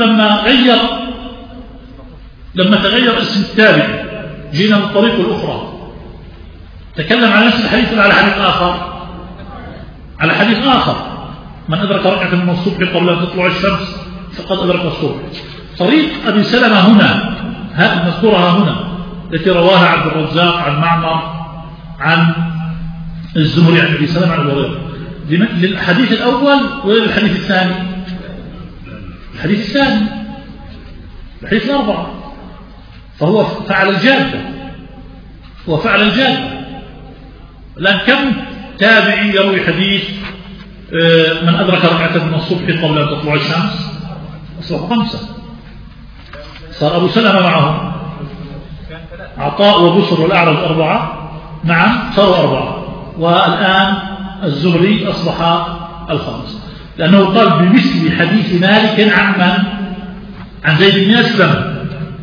لما تغير اسم التابع جينا من الطريق الأخرى، تكلم على نفس الحديث ولا على حديث آخر؟ على حديث آخر، من أدرك ركعة من الصبح قبل أن تطلع الشمس فقد أدرك الصبح. طريق أبي سلمة هنا، هذه مذكورها هنا التي رواها عبد الرزاق عن معمر عن الزهري عن أبي سلمة عن الهريرة، للحديث الأول ولا للحديث الثاني؟ الحديث الثاني، الحديث الأربعة. فهو فعل الجادة، هو فعل الجادة. الآن كم تابعي يروي حديث من أدرك ركعة من الصبح قبل أن تطلع الشمس؟ أصبحوا 5. صار أبو سلمة معهم، عطاء وبشر والأعرج 4، نعم صاروا 4، والآن الزهري أصبح 5، لأنه قال بمثل حديث مالك عن من؟ عن زيد بن أسلم.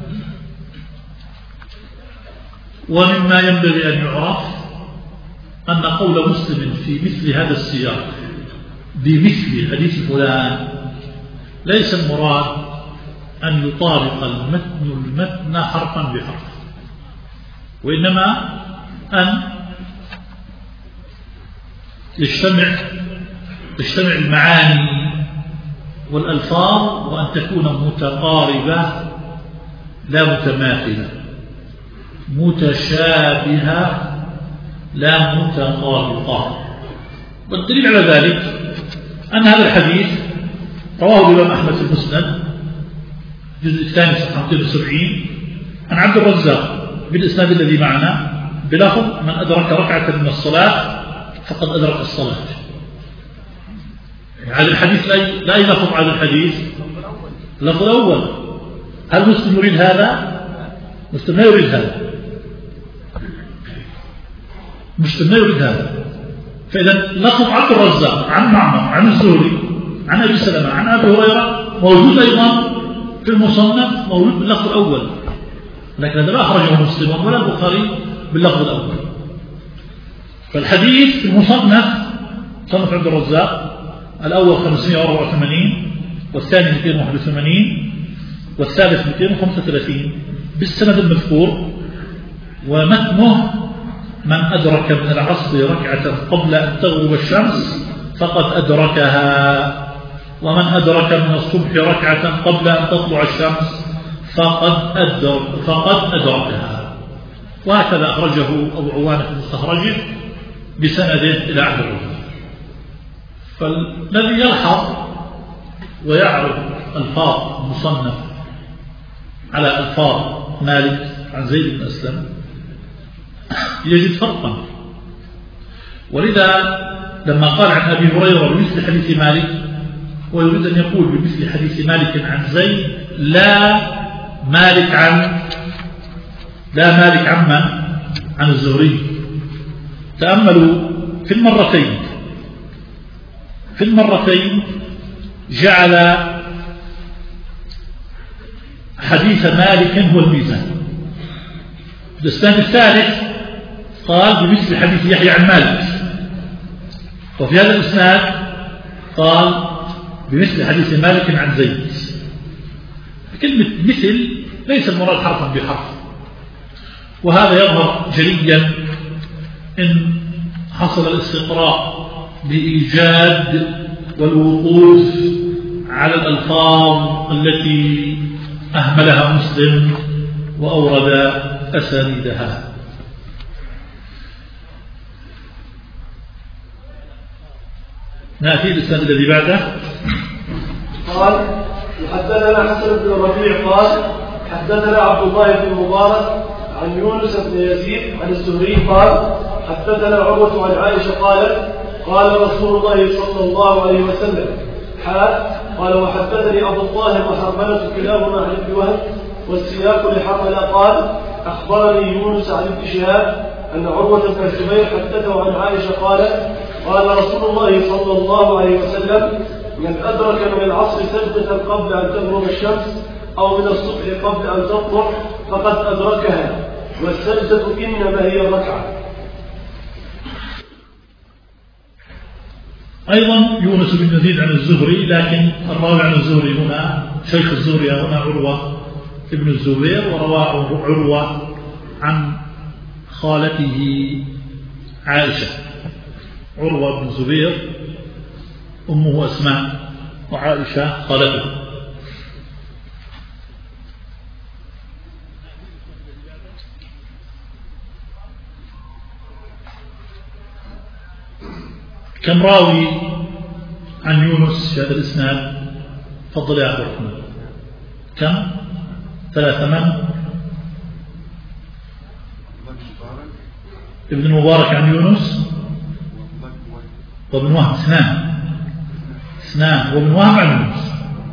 ومما ينبغي أن يعرف أن قول مسلم في مثل هذا السياق بمثل حديث فلان ليس المراد أن يطابق المتن حرفا بحرف، وإنما أن تجتمع المعاني والألفاظ وأن تكون متقاربة لا متماثلة، متشابهة لا متطابقة. والدليل على ذلك أن هذا الحديث رواه الإمام أحمد في المسند الجزء الثاني صفحة 270 عن عبد الرزاق بالإسناد الذي معنا بلفظ من أدرك ركعة من الصلاة فقد أدرك الصلاة. هذا الحديث لا يلفظ هذا الحديث، اللفظ الأول. هل مسلم يريد هذا؟ مسلم لا يريد هذا، مسلم لا يريد هذا. فإذا لفظ عبد الرزاق عن معمر عن الزهري عن أبي سلمة عن أبي هريرة موجود أيضا في المصنف، موجود باللفظ الأول، لكن هذا لا أخرجه مسلم ولا البخاري باللفظ الأول. فالحديث في المصنف صنف عبد الرزاق الأول 584 والثاني 281 والثالث 235 بالسند المذكور، ومتنه من أدرك من العصر ركعة قبل أن تغرب الشمس فقد أدركها، ومن أدرك من الصبح ركعة قبل أن تطلع الشمس فقد أدركها. وهكذا أخرجه أبو عوانة في مستخرجه بسنده إلى عبد الرزاق. فالذي يلحظ ويعرف ألفاظ المصنف على ألفاظ مالك عن زيد بن أسلم يجد فرقا. ولذا لما قال عن أبي هريرة بمثل حديث مالك ويريد أن يقول بمثل حديث مالك عن زيد لا مالك عن من؟ عن الزهري. تأملوا في المرتين جعل حديث مالك هو الميزان. الإسناد الثالث قال بمثل حديث يحيى عن مالك، وفي هذا الإسناد قال بمثل حديث مالك عن زيد. كلمة مثل ليس المراد حرفا بحرف، وهذا يظهر جليا إن حصل الاستقراء بإيجاد والوقوف على الألفاظ التي أهملها مسلم وأورد أسانيدها. نأتي الإسناد الذي بعده. قال حدثنا حسن بن الربيع قال حدثنا عبد الله بن المبارك عن يونس بن يزيد عن الزهري قال حدثنا عروة عن عائشة قالت قال رسول الله صلى الله عليه وسلم قال وحدثني أبو الطاهر وحرملة كلاهما عن ابن وهب والسياق لحرملة قال أخبرني يونس عن ابن شهاب أن عروة بن الزبير حدثه عن عائشة قالت قال رسول الله صلى الله عليه وسلم من أدرك من العصر سجدة قبل أن تغرب الشمس أو من الصبح قبل أن تطلع فقد أدركها والسجدة إنما هي الركعة. أيضا يونس بن يزيد عن الزهري، لكن الراوي عن الزهري هنا شيخ الزهري هنا عروة ابن الزبير، ورواه عروة عن خالته عائشة. عروة بن الزبير أمه أسماء وعائشة خالته. كم راوي عن يونس في هذا الإسناد؟ تفضل يا عبد الرحمن. كم؟ 3 من؟ ابن المبارك عن يونس وابن وهب اثنان وابن وهب عن يونس.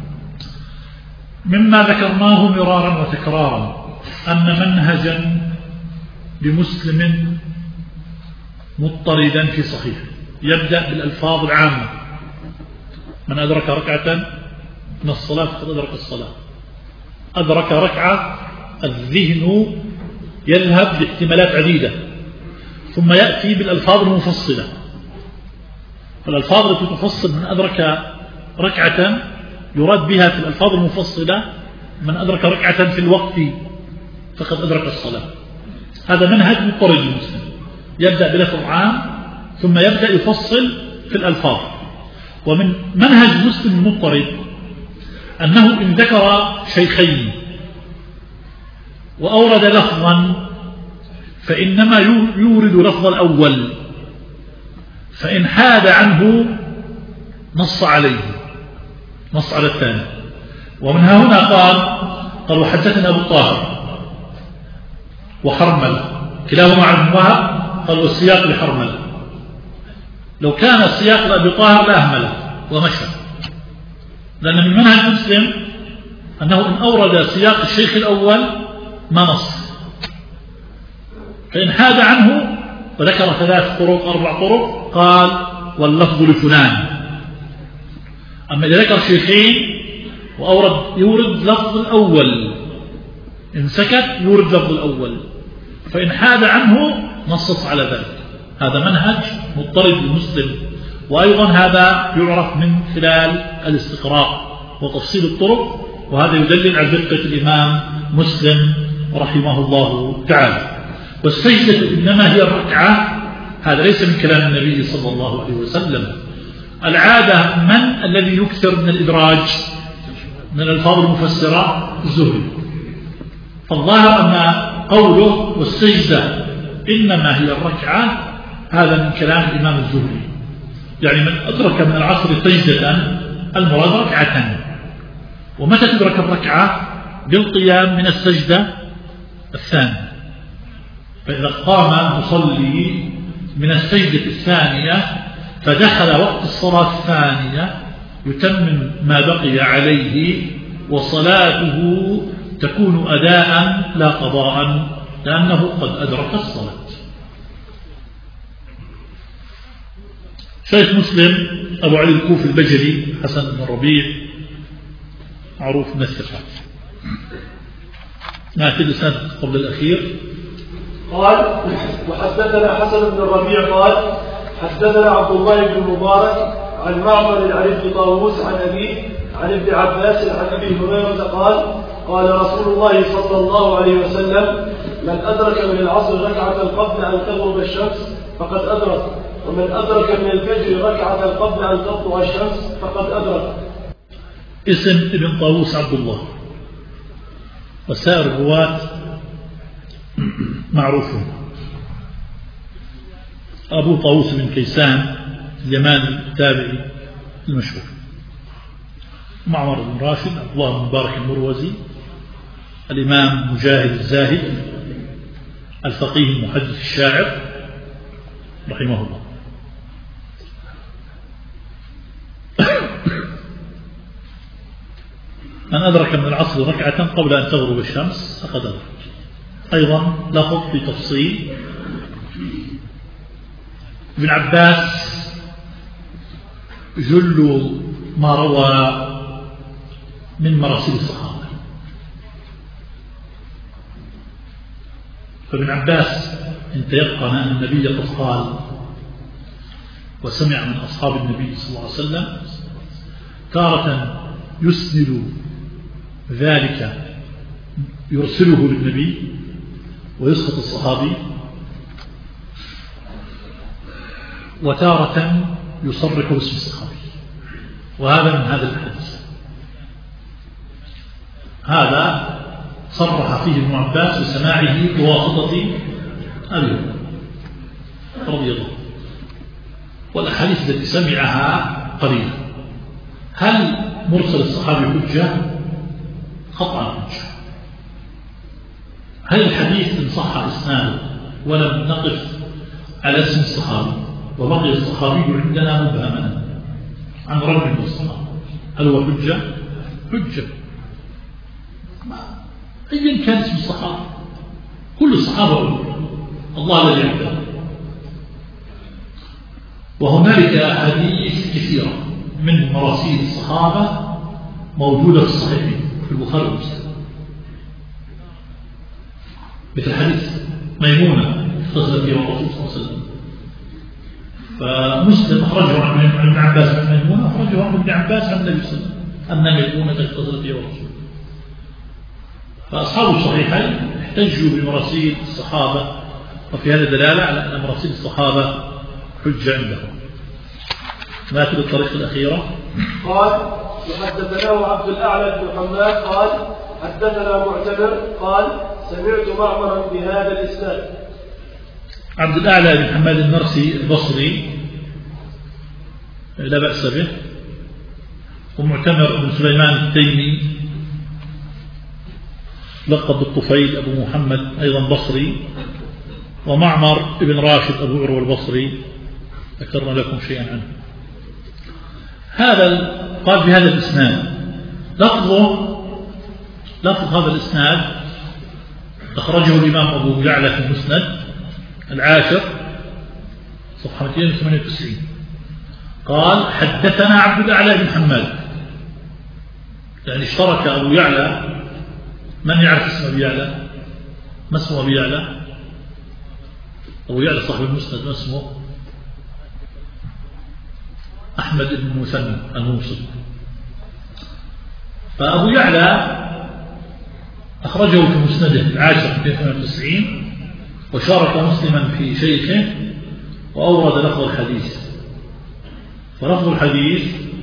مما ذكرناه مرارا وتكرارا أن منهجا لمسلم مضطردا في صحيح يبدأ بالألفاظ العامة: من أدرك ركعة من الصلاة فقد أدرك الصلاة. أدرك ركعة، الذهن يذهب باحتمالات عديدة، ثم يأتي بالألفاظ المفصلة. فالألفاظ التي تفصل من أدرك ركعة يراد بها في الألفاظ المفصلة من أدرك ركعة في الوقت فقد أدرك الصلاة. هذا منهج مضطرد للمسلم، يبدأ بلفظ عام ثم يبدأ يفصل في الألفاظ. ومن منهج مسلم المضطرد أنه إن ذكر شيخين وأورد لفظا فإنما يورد لفظ الأول، فإن حاد عنه نص عليه، نص على الثاني. ومنها هنا قال وحدثنا أبو الطاهر وحرمل كلاهما عن وهب، قال والسياق لحرمل. لو كان السياق لأبي طاهر لأهمله ومشى، لأن من منهج مسلم أنه إن أورد سياق الشيخ الأول ما نص، فإن حاد عنه وذكر 3 طرق 4 طرق قال واللفظ لفلان. أما إذا ذكر شيخين يورد لفظ الأول، إن سكت يورد لفظ الأول، فإن حاد عنه نصص على ذلك. هذا منهج مضطرد للمسلم. وأيضا هذا يعرف من خلال الاستقراء وتفصيل الطرق، وهذا يدلل على دقة الإمام مسلم رحمه الله تعالى. والسجدة إنما هي الركعة، هذا ليس من كلام النبي صلى الله عليه وسلم. العادة من الذي يكثر من الإدراج من الألفاظ المفسرة؟ الزهري. فالظاهر أن قوله والسجدة إنما هي الركعة هذا من كلام الإمام الزهري، يعني من أدرك من العصر سجدة المراد ركعة. ومتى تدرك الركعة؟ بالقيام من السجدة الثانية. فإذا قام مصلي من السجدة الثانية فدخل وقت الصلاة الثانية يتمم ما بقي عليه، وصلاته تكون أداء لا قضاء، لأنه قد أدرك الصلاة. شيخ مسلم أبو علي الكوفي البجلي حسن بن الربيع معروف من الثقات. نأتي الإسناد قبل الأخير. قال وحدثنا حسن بن الربيع قال حدثنا عبد الله بن المبارك عن معمر عن ابن طاووس عن أبيه عن ابن عباس عن أبي هريرة قال رسول الله صلى الله عليه وسلم من أدرك من العصر ركعة قبل أن تغرب الشمس فقد أدرك، ومن أدرك من الفجر ركعة قبل أن تطلع الشمس فقد أدرك. اسم ابن طاووس عبد الله، وسائر الرواة معروفون. أبو طاووس بن كيسان اليماني التابعي المشهور، معمر بن راشد عبد الله بن مبارك المروزي، الإمام مجاهد الزاهد الفقيه المحدث الشاعر رحمه الله. من أدرك من العصر ركعة قبل أن تغرب الشمس فقد أدرك. أيضا لفظ في تفصيل ابن عباس جل ما روى من مراسيل الصحابة، فابن عباس إن تيقن أن النبي قد قال وسمع من أصحاب النبي صلى الله عليه وسلم تارة يسند ذلك يرسله للنبي ويسقط الصحابي، وتارة يصرح باسم الصحابي، وهذا من هذا الحديث. هذا صرح فيه ابن عباس بسماعه بواسطة أبي رضي الله، والأحاديث التي سمعها قليلة. هل مرسل الصحابي حجة؟ قطعا حجة. هل الحديث إن صح إسناده ولم نقف على اسم الصحابي وبقي الصحابي عندنا مبهما عن رجل من الصحابة، هل هو حجة؟ حجة أيا كان اسم الصحابة، كل الصحابة الله الذي عنده. وهنالك أحاديث كثيرة من مراسيل الصحابة موجودة في الصحيحين في البخاري ومسلم، مثل حديث ميمونة اتصل فيها الرسول صلى الله عليه وسلم، فمسلم أخرجه عن ابن عباس عن ميمونة، أخرجه عن ابن عباس عن النبي صلى الله عليه وسلم أن ميمونة اتصل فيها الرسول. فأصحاب الصحيحين احتجوا بمراسيل الصحابة، وفي هذا دلالة على أن مراسيل الصحابة حجة عندهم. نأتي بالطريقة الأخيرة. قال وحدثناه عبد الأعلى بن حماد قال حدثنا معتمر قال سمعت معمرا بهذا الإسناد. عبد الأعلى بن حماد النرسي البصري لا بأس به، ومعتمر بن سليمان التيمي لقب بالطفيل أبو محمد أيضا بصري، ومعمر بن راشد أبو عروة البصري ذكرنا لكم شيئا عنه. هذا قال في هذا الإسناد لفظ هذا الإسناد أخرجه الإمام أبو يعلى في المسند العاشر صفحة 298 قال حدثنا عبد الأعلى بن حماد، يعني اشترك أبو يعلى. من يعرف اسم أبي يعلى؟ ما اسمه أبي يعلى؟ أبو يعلى صاحب المسند ما اسمه؟ أحمد بن مثنى الموصل. فأبو يعلى أخرجه في مسنده العاشر 298 وشارك مسلما في شيخه وأورد لفظ الحديث. فلفظ الحديث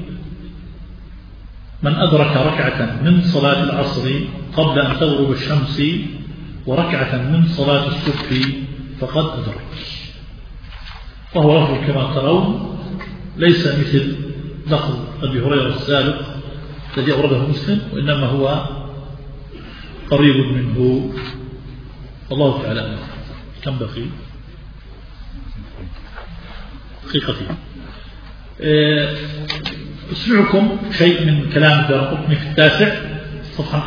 من أدرك ركعة من صلاة العصر قبل أن تغرب الشمس وركعة من صلاة الصبح فقد أدرك، وهو لفظ كما ترون ليس مثل لفظ أبي هريرة السابق الذي أورده مسلم، وإنما هو قريب منه. الله تعالى. كم بقي؟ دقيقتين. أسمعكم شيء من كلام الدارقطني في التاسع صفحة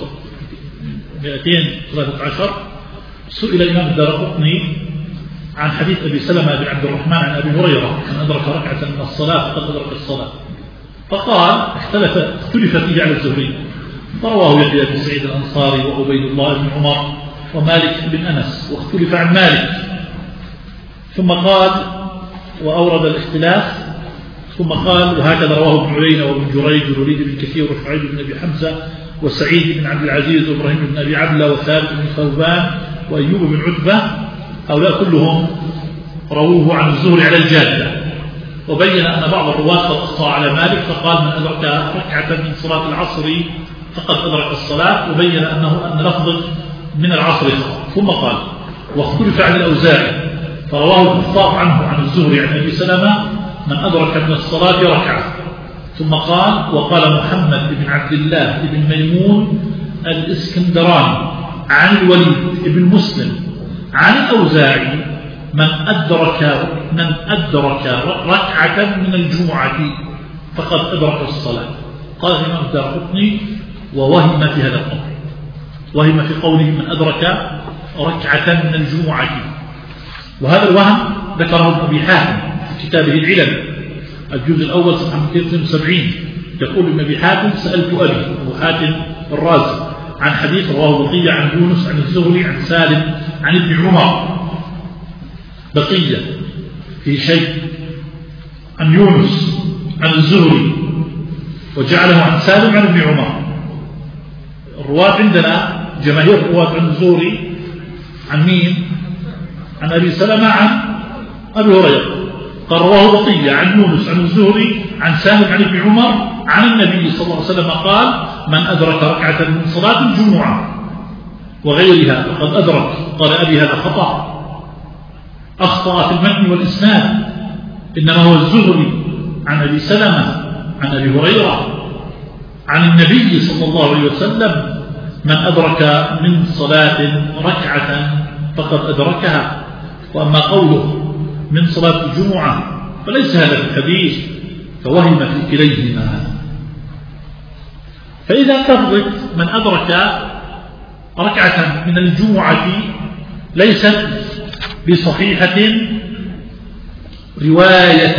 213. سئل الإمام الدارقطني عن حديث أبي سلمة بن عبد الرحمن عن أبي هريرة من أدرك ركعة من الصلاة فقد أدرك الصلاة، فقال اختلف فيه على الزهري، فرواه يحيى بن سعيد الأنصاري وعبيد الله بن عمر ومالك بن أنس، واختلف عن مالك. ثم قال وأورد الاختلاف، ثم قال وهكذا رواه ابن عيينة وابن جريج والوليد بن كثير وشعيب بن أبي حمزة وسعيد بن عبد العزيز وإبراهيم بن أبي عبلة وثابت بن ثوبان وأيوب بن عتبة، هؤلاء كلهم رووه عن الزهري على الجادة، وبين أن بعض الرواة قد أخطأ على مالك فقال من أدرك ركعة من صلاة العصر فقد أدرك الصلاة، وبين أن لفظ من العصر خطأ. ثم قال واختلف عن الأوزاعي فرواه الكفار عنه عن الزهري عن أبي سلمة من أدرك من الصلاة ركعة. ثم قال وقال محمد بن عبد الله بن ميمون الإسكندراني عن الوليد بن مسلم عن الأوزاعي من أدرك ركعة من الجمعة فقد أدرك الصلاة. قال الإمام الدارقطني ووهم في هذا القول، وهم في قوله من أدرك ركعة من الجمعة، وهذا الوهم ذكره ابن أبي حاتم في كتابه العلل الجزء الأول صفحة 272. يقول ابن أبي حاتم سألت أبو حاتم الرازي عن حديث رواه بقية عن يونس عن الزهري عن سالم عن ابن عمر. بقية في شيء عن يونس عن الزهري وجعله عن سالم عن ابن عمر. الرواة عندنا جماهير الرواة عن الزهري عن مين؟ عن أبي سلمة عن أبي هريرة. قال رواه بقية عن يونس عن الزهري عن سالم عن ابن عمر عن النبي صلى الله عليه وسلم قال من أدرك ركعة من صلاة الجمعة وغيرها فقد أدرك. قال أبي هذا خطأ، أخطأ في المتن والإسناد، إنما هو الزهري عن أبي سلمة عن أبي هريرة عن النبي صلى الله عليه وسلم من أدرك من صلاة ركعة فقد أدركها. وأما قوله من صلاة الجمعة فليس هذا في الحديث، فوهم في كليهما. فإذا تفضل من أدرك ركعة من الجمعة ليست بصحيحة رواية،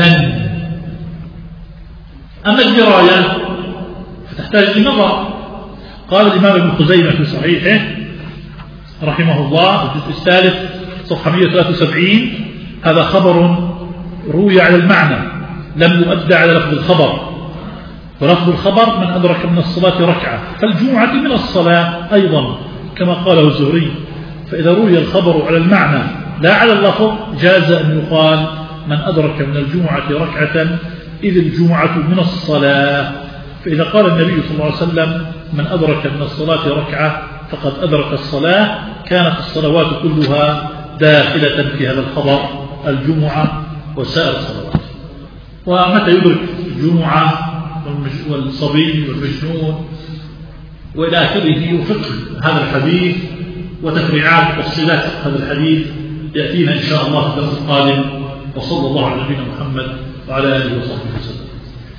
أما الدراية فتحتاج لنظر. قال الإمام ابن خزيمة في صحيحه رحمه الله الجزء الثالث صفحة 173 هذا خبر روي على المعنى لم يؤدى على لفظ الخبر، ولفظ الخبر من أدرك من الصلاة ركعة، فالجمعة من الصلاة أيضا كما قاله الزهري. فإذا روي الخبر على المعنى لا على اللفظ جاز أن يقال من أدرك من الجمعة ركعة إذ الجمعة من الصلاة. فإذا قال النبي صلى الله عليه وسلم من أدرك من الصلاة ركعة فقد أدرك الصلاة كانت الصلوات كلها داخلة في هذا الخبر، الجمعة وسائر الصلوات. ومتى يدرك الجمعة والصبي والمجنون وإلى آخره وفقه هذا الحديث وتفريعات وتفصيلات هذا الحديث يأتينا إن شاء الله في الدرس القادم. وصلى الله على نبينا محمد وعلى آله وصحبه وسلم.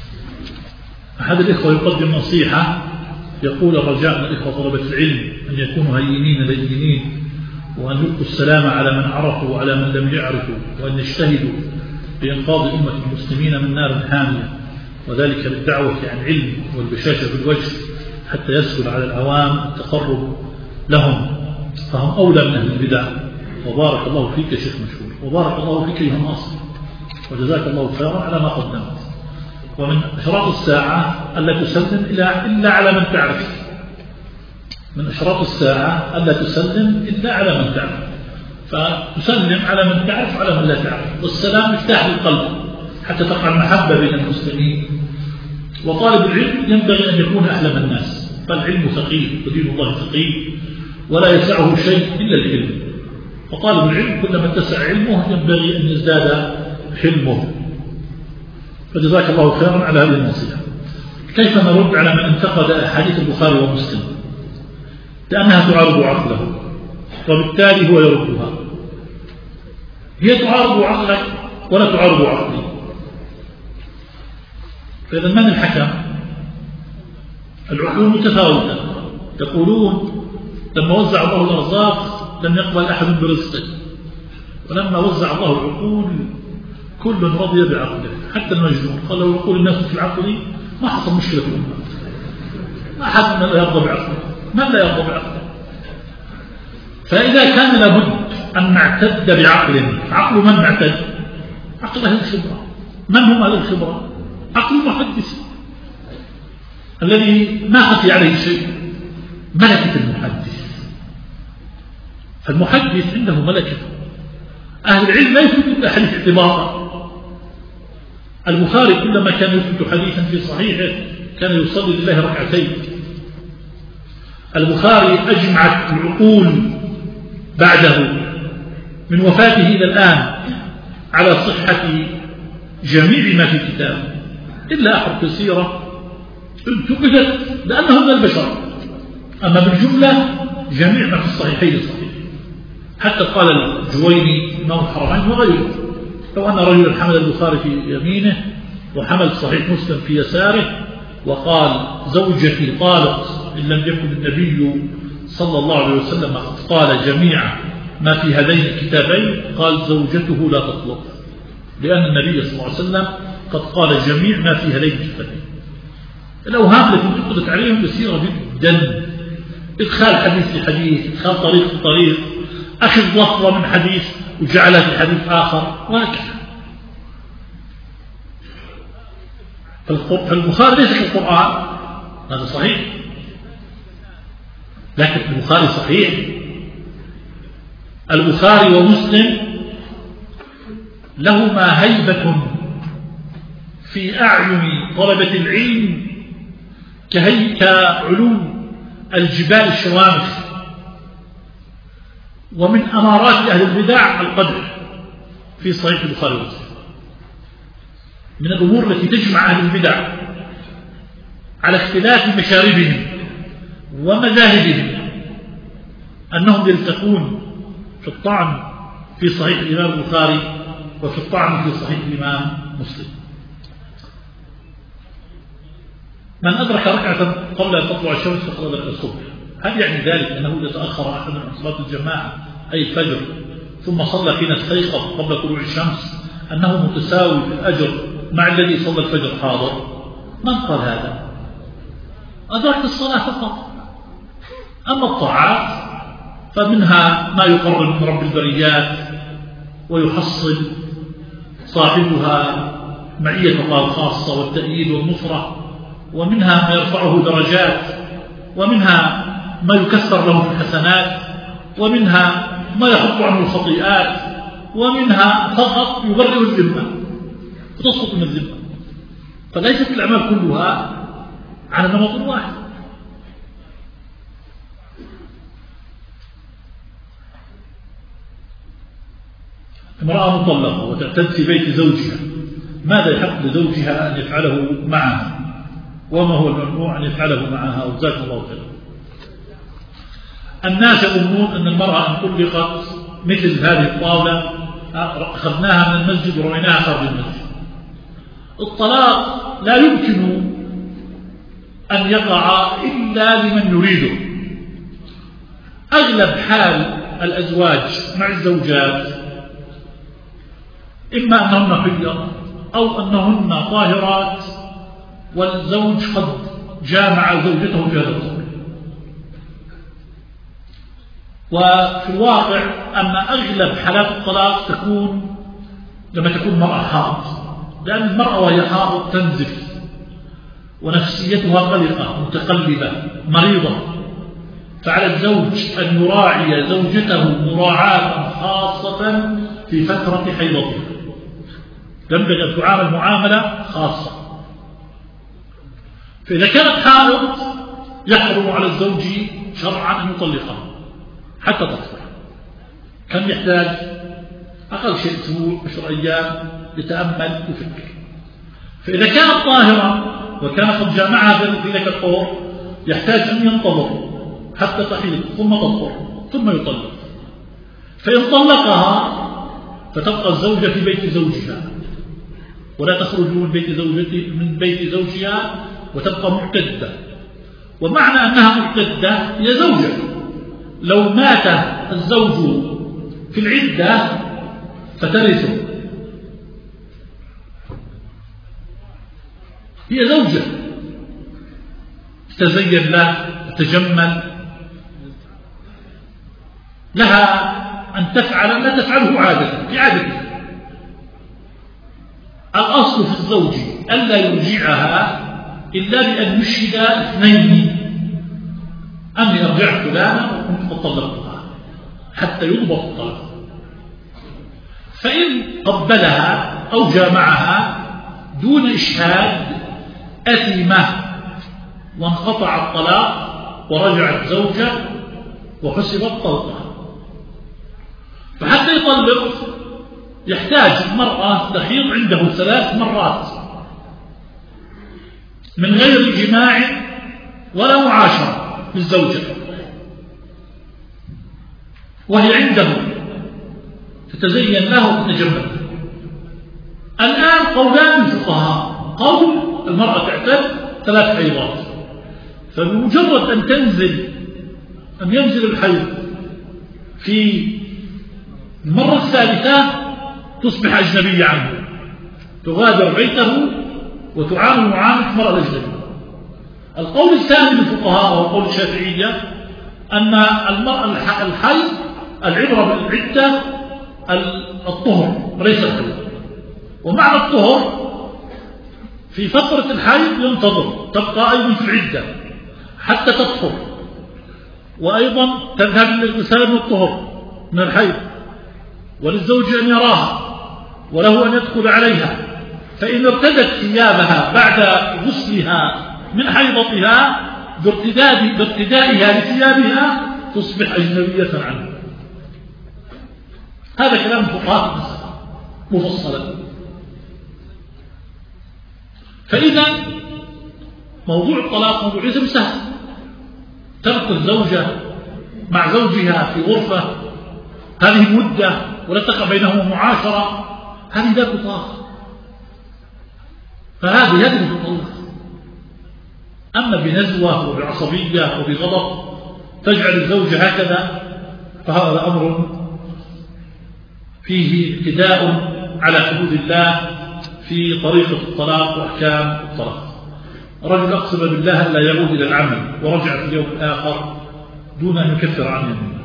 أحد الإخوة يقدم نصيحة يقول الرجاء من الإخوة طلبة العلم أن يكونوا هينين لينين، وأن يلقوا السلام على من عرفوا وعلى من لم يعرفوا، وأن يجتهدوا بإنقاذ أمة المسلمين من نار حامية، وذلك بالدعوة عن علم والبشاشة في الوجه حتى يسهل على العوام التقرب لهم، فهم أولى من أهل البدع. وبارك الله فيك يا شيخ مشهور، وبارك الله فيك أيها الناصر، وجزاك الله خيرا على ما قدمت. ومن أشراط الساعة ألا تسلم إلا على من تعرف، من أشراط الساعة ألا تسلم إلا على من تعرف، فتسلم على من تعرف وعلى من لا تعرف. والسلام مفتاح للقلب حتى تقع المحبة بين المسلمين. وطالب العلم ينبغي أن يكون أعلم الناس، فالعلم ثقيل ودين الله ثقيل ولا يسعه شيء إلا العلم. وطالب العلم كلما اتسع علمه ينبغي أن يزداد حلمه. فجزاك الله خيرا على هذه النصيحة. كيف نرد على من انتقد أحاديث البخاري ومسلم لأنها تعارض عقله وبالتالي هو يردها؟ هي تعارض عقلك ولا تعارض عقلي. فإذا من الحكم؟ العقول متفاوتة. يقولون لما وزع الله الأرزاق لم يقبل أحد برزقه، ولما وزع الله العقول كل رضي بعقله حتى المجنون. قال لو يقول الناس في العقل ما حصل مشكلة في الأمة. ما أحد لا يرضى بعقله، من لا يرضى بعقله؟ فإذا كان لابد أن نعتد بعقل، عقل من نعتد؟ عقل أهل الخبرة. من هم أهل الخبرة؟ عقل المحدث الذي ما خفي عليه شيء، ملكة المحدث. فالمحدث عنده ملكة، أهل العلم لا يثبتون الحديث اعتبارا. البخاري كلما كان يثبت حديثا في صحيحه كان يصلي لله ركعتين. البخاري أجمعت العقول بعده من وفاته إلى الآن على صحة جميع ما في كتابه إلا أحد كثيرة انتقدت لأنهم من البشر، أما بالجملة جميع ما في الصحيحين صحيح. حتى قال الجويني إمام الحرمين وغيره لو أن رجلا حمل البخاري في يمينه وحمل صحيح مسلم في يساره وقال زوجتي طالق إن لم يكن النبي صلى الله عليه وسلم قد قال جميع ما في هذين الكتابين، قال زوجته لا تطلق، لأن النبي صلى الله عليه وسلم قد قال جميع ما في هذين الكتابين. الأوهام التي انتقدت عليهم كثيرة جدا، إدخال حديث لحديث، إدخال طريق لطريق، أخذ لفظة من حديث وجعلها في حديث آخر وهكذا. فالبخاري ليس كالقرآن، هذا صحيح، لكن البخاري صحيح. البخاري ومسلم لهما هيبة في أعين طلبة العلم كعلوم الجبال الشوامخ. ومن أمارات أهل البدع القدح في صحيح البخاري ومسلم. من الأمور التي تجمع أهل البدع على اختلاف مشاربهم ومذاهبهم أنهم يلتقون في الطعن في صحيح الإمام البخاري وفي الطعن في صحيح الإمام مسلم. من أدرك ركعة قبل أن تطلع الشمس فقد أدرك الصبح. هل يعني ذلك أنه إذا تأخر أحد عن صلاة الجماعة أي الفجر ثم صلى حين استيقظ قبل طلوع الشمس أنه متساوي في الأجر مع الذي صلى الفجر حاضر؟ من قال هذا؟ أدركت الصلاة فقط. أما الطاعات فمنها ما يقرب من رب البريات ويحصل صاحبها معية الله الخاصة والتأييد والنصرة، ومنها ما يرفعه درجات، ومنها ما يكثر له في الحسنات، ومنها ما يحط عنه الخطيئات، ومنها فقط يبرئ الذمة وتسقط من الذمة. فليست الأعمال كلها على نمط واحد. امرأة مطلقة وتعتد في بيت زوجها، ماذا يحق لزوجها أن يفعله معها؟ وما هو الممنوع أن يفعله معها؟ وجزاكم الله خيرا. الناس يظنون أن المرأة أن طلقت مثل هذه الطاولة أخذناها من المسجد ورميناها خارج المسجد. الطلاق لا يمكن أن يقع إلا لمن يريده. أغلب حال الأزواج مع الزوجات إما أنهن حيض أو أنهن طاهرات والزوج قد جامع زوجته في هذا الأمر. وفي الواقع أن أغلب حالات الطلاق تكون لما تكون المرأة حائض، لأن المرأة وهي حائض تنزف ونفسيتها قلقة متقلبة مريضة، فعلى الزوج أن يراعي زوجته مراعاة خاصة في فترة حيضتها، ينبغي أن تعامل معاملة خاصة. فإذا كانت حائض يحرم على الزوج شرعا أن يطلقها حتى تصبح. كم يحتاج؟ أقل شيء أسبوع 10 أيام يتأمل ويفكر. فإذا كانت طاهرة وكان قد جامعها في ذلك الطهر يحتاج أن ينتظر حتى تحيض ثم تطهر ثم يطلق. فإن طلقها فتبقى الزوجة في بيت زوجها ولا تخرج من بيت زوجها وتبقى معتدة. ومعنى أنها معتدة هي زوجة. لو مات الزوج في العدة فترثه، هي زوجة تزين له تجمل، لها أن تفعل لا تفعله عادة في عادته. الأصل في الزوج ألا يرجعها إلا بأن يشهد اثنين أني أرجعت فلانا وكنت قد طلقتها حتى يضبط الطلاق. فإن قبلها أو جامعها دون إشهاد أثمة وانقطع الطلاق ورجعت زوجة وحسبت طلقة. فحتى يطلق يحتاج المرأة تحيض عنده 3 مرات من غير جماع ولا معاشرة بالزوجة، وهي عنده تتزين له وتتجمل. الآن قولان الفقهاء: قول المرأة تعتد 3 حيضات، فبمجرد أن ينزل الحيض في المرة الثالثة تصبح أجنبية عنه، تغادر بيته وتعامل معاملة المرأة الأجنبية. القول الثاني للفقهاء وهو قول الشافعية أن المرأة الحيض العبرة بالعدة الطهر وليس الحيض، ومعنى الطهر في فترة الحيض ينتظر، تبقى أيضا في العدة حتى تطهر، وأيضا تذهب للاغتسال من الطهر من الحيض، وللزوج أن يراها وله أن يدخل عليها. فإن ارتدت ثيابها بعد غسلها من حيضتها بارتدائها لثيابها تصبح أجنبية عنه. هذا كلام الفقهاء مفصلا. فإذا موضوع الطلاق موضوع ليس بسهل. ترك الزوجة مع زوجها في غرفة هذه مدة ولا تقع بينهما معاشرة، هذه لا تطاق، فهذه تطلق. أما بنزوة وبعصبية وبغضب تجعل الزوجة هكذا فهذا أمر فيه اعتداء على حدود الله في طريقة الطلاق وأحكام الطلاق. رجل أقسم بالله ألا يعود إلى العمل ورجع في اليوم الآخر دون أن يكفر عن يمينه.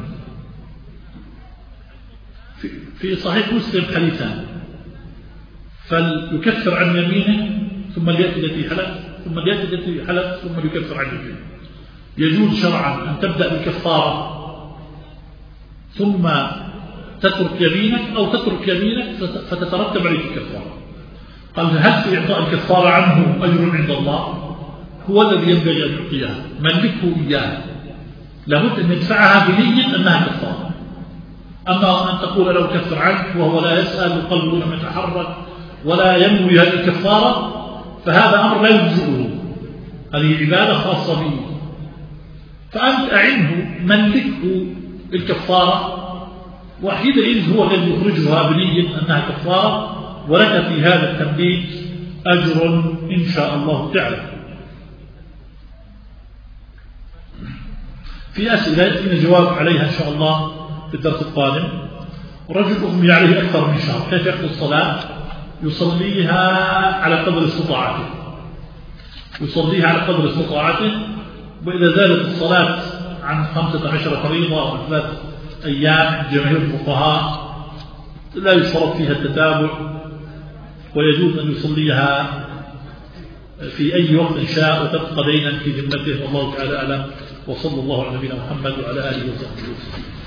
في صحيح مسلم حديثان: فليكفر عن يمينه ثم ليأتي التي حلف ثم ليأتي التي حلف ثم يكفر عن يمينه. يجوز شرعا أن تبدأ بالكفارة ثم تترك يمينك، أو تترك يمينك فتترتب عليك الكفارة. قال: هل في إعطاء الكفارة عنه أجر عند الله؟ هو الذي ينبغي أن يعطيها، ملكه إياه، لابد أن يدفعها بنية أنها كفارة. أما أن تقول لو كفر عنك وهو لا يسأل وقلبه لم يتحرك ولا ينوي هذه الكفارة فهذا أمر لا يجزئه، هذه عبادة خاصة به. فأنت أعنه، ملكه الكفارة، وحينئذ هو الذي يخرجها بنية أنها كفارة، ولك في هذا التمليك أجر إن شاء الله تعالى. في أسئلة يأتينا جواب عليها إن شاء الله في الدرس القادم. رجل أغمي عليه أكثر من شهر، كيف يقضي الصلاة؟ يصليها على قدر استطاعته، يصليها على قدر استطاعته. وإذا زالت الصلاة عن 15 فريضة أو 3 أيام جماهير الفقهاء لا يشترط فيها التتابع، ويجوز أن يصليها في أي وقت شاء وتبقى دينا في ذمته. والله تعالى أعلم، وصلى الله على نبينا محمد وعلى آله وصحبه وسلم.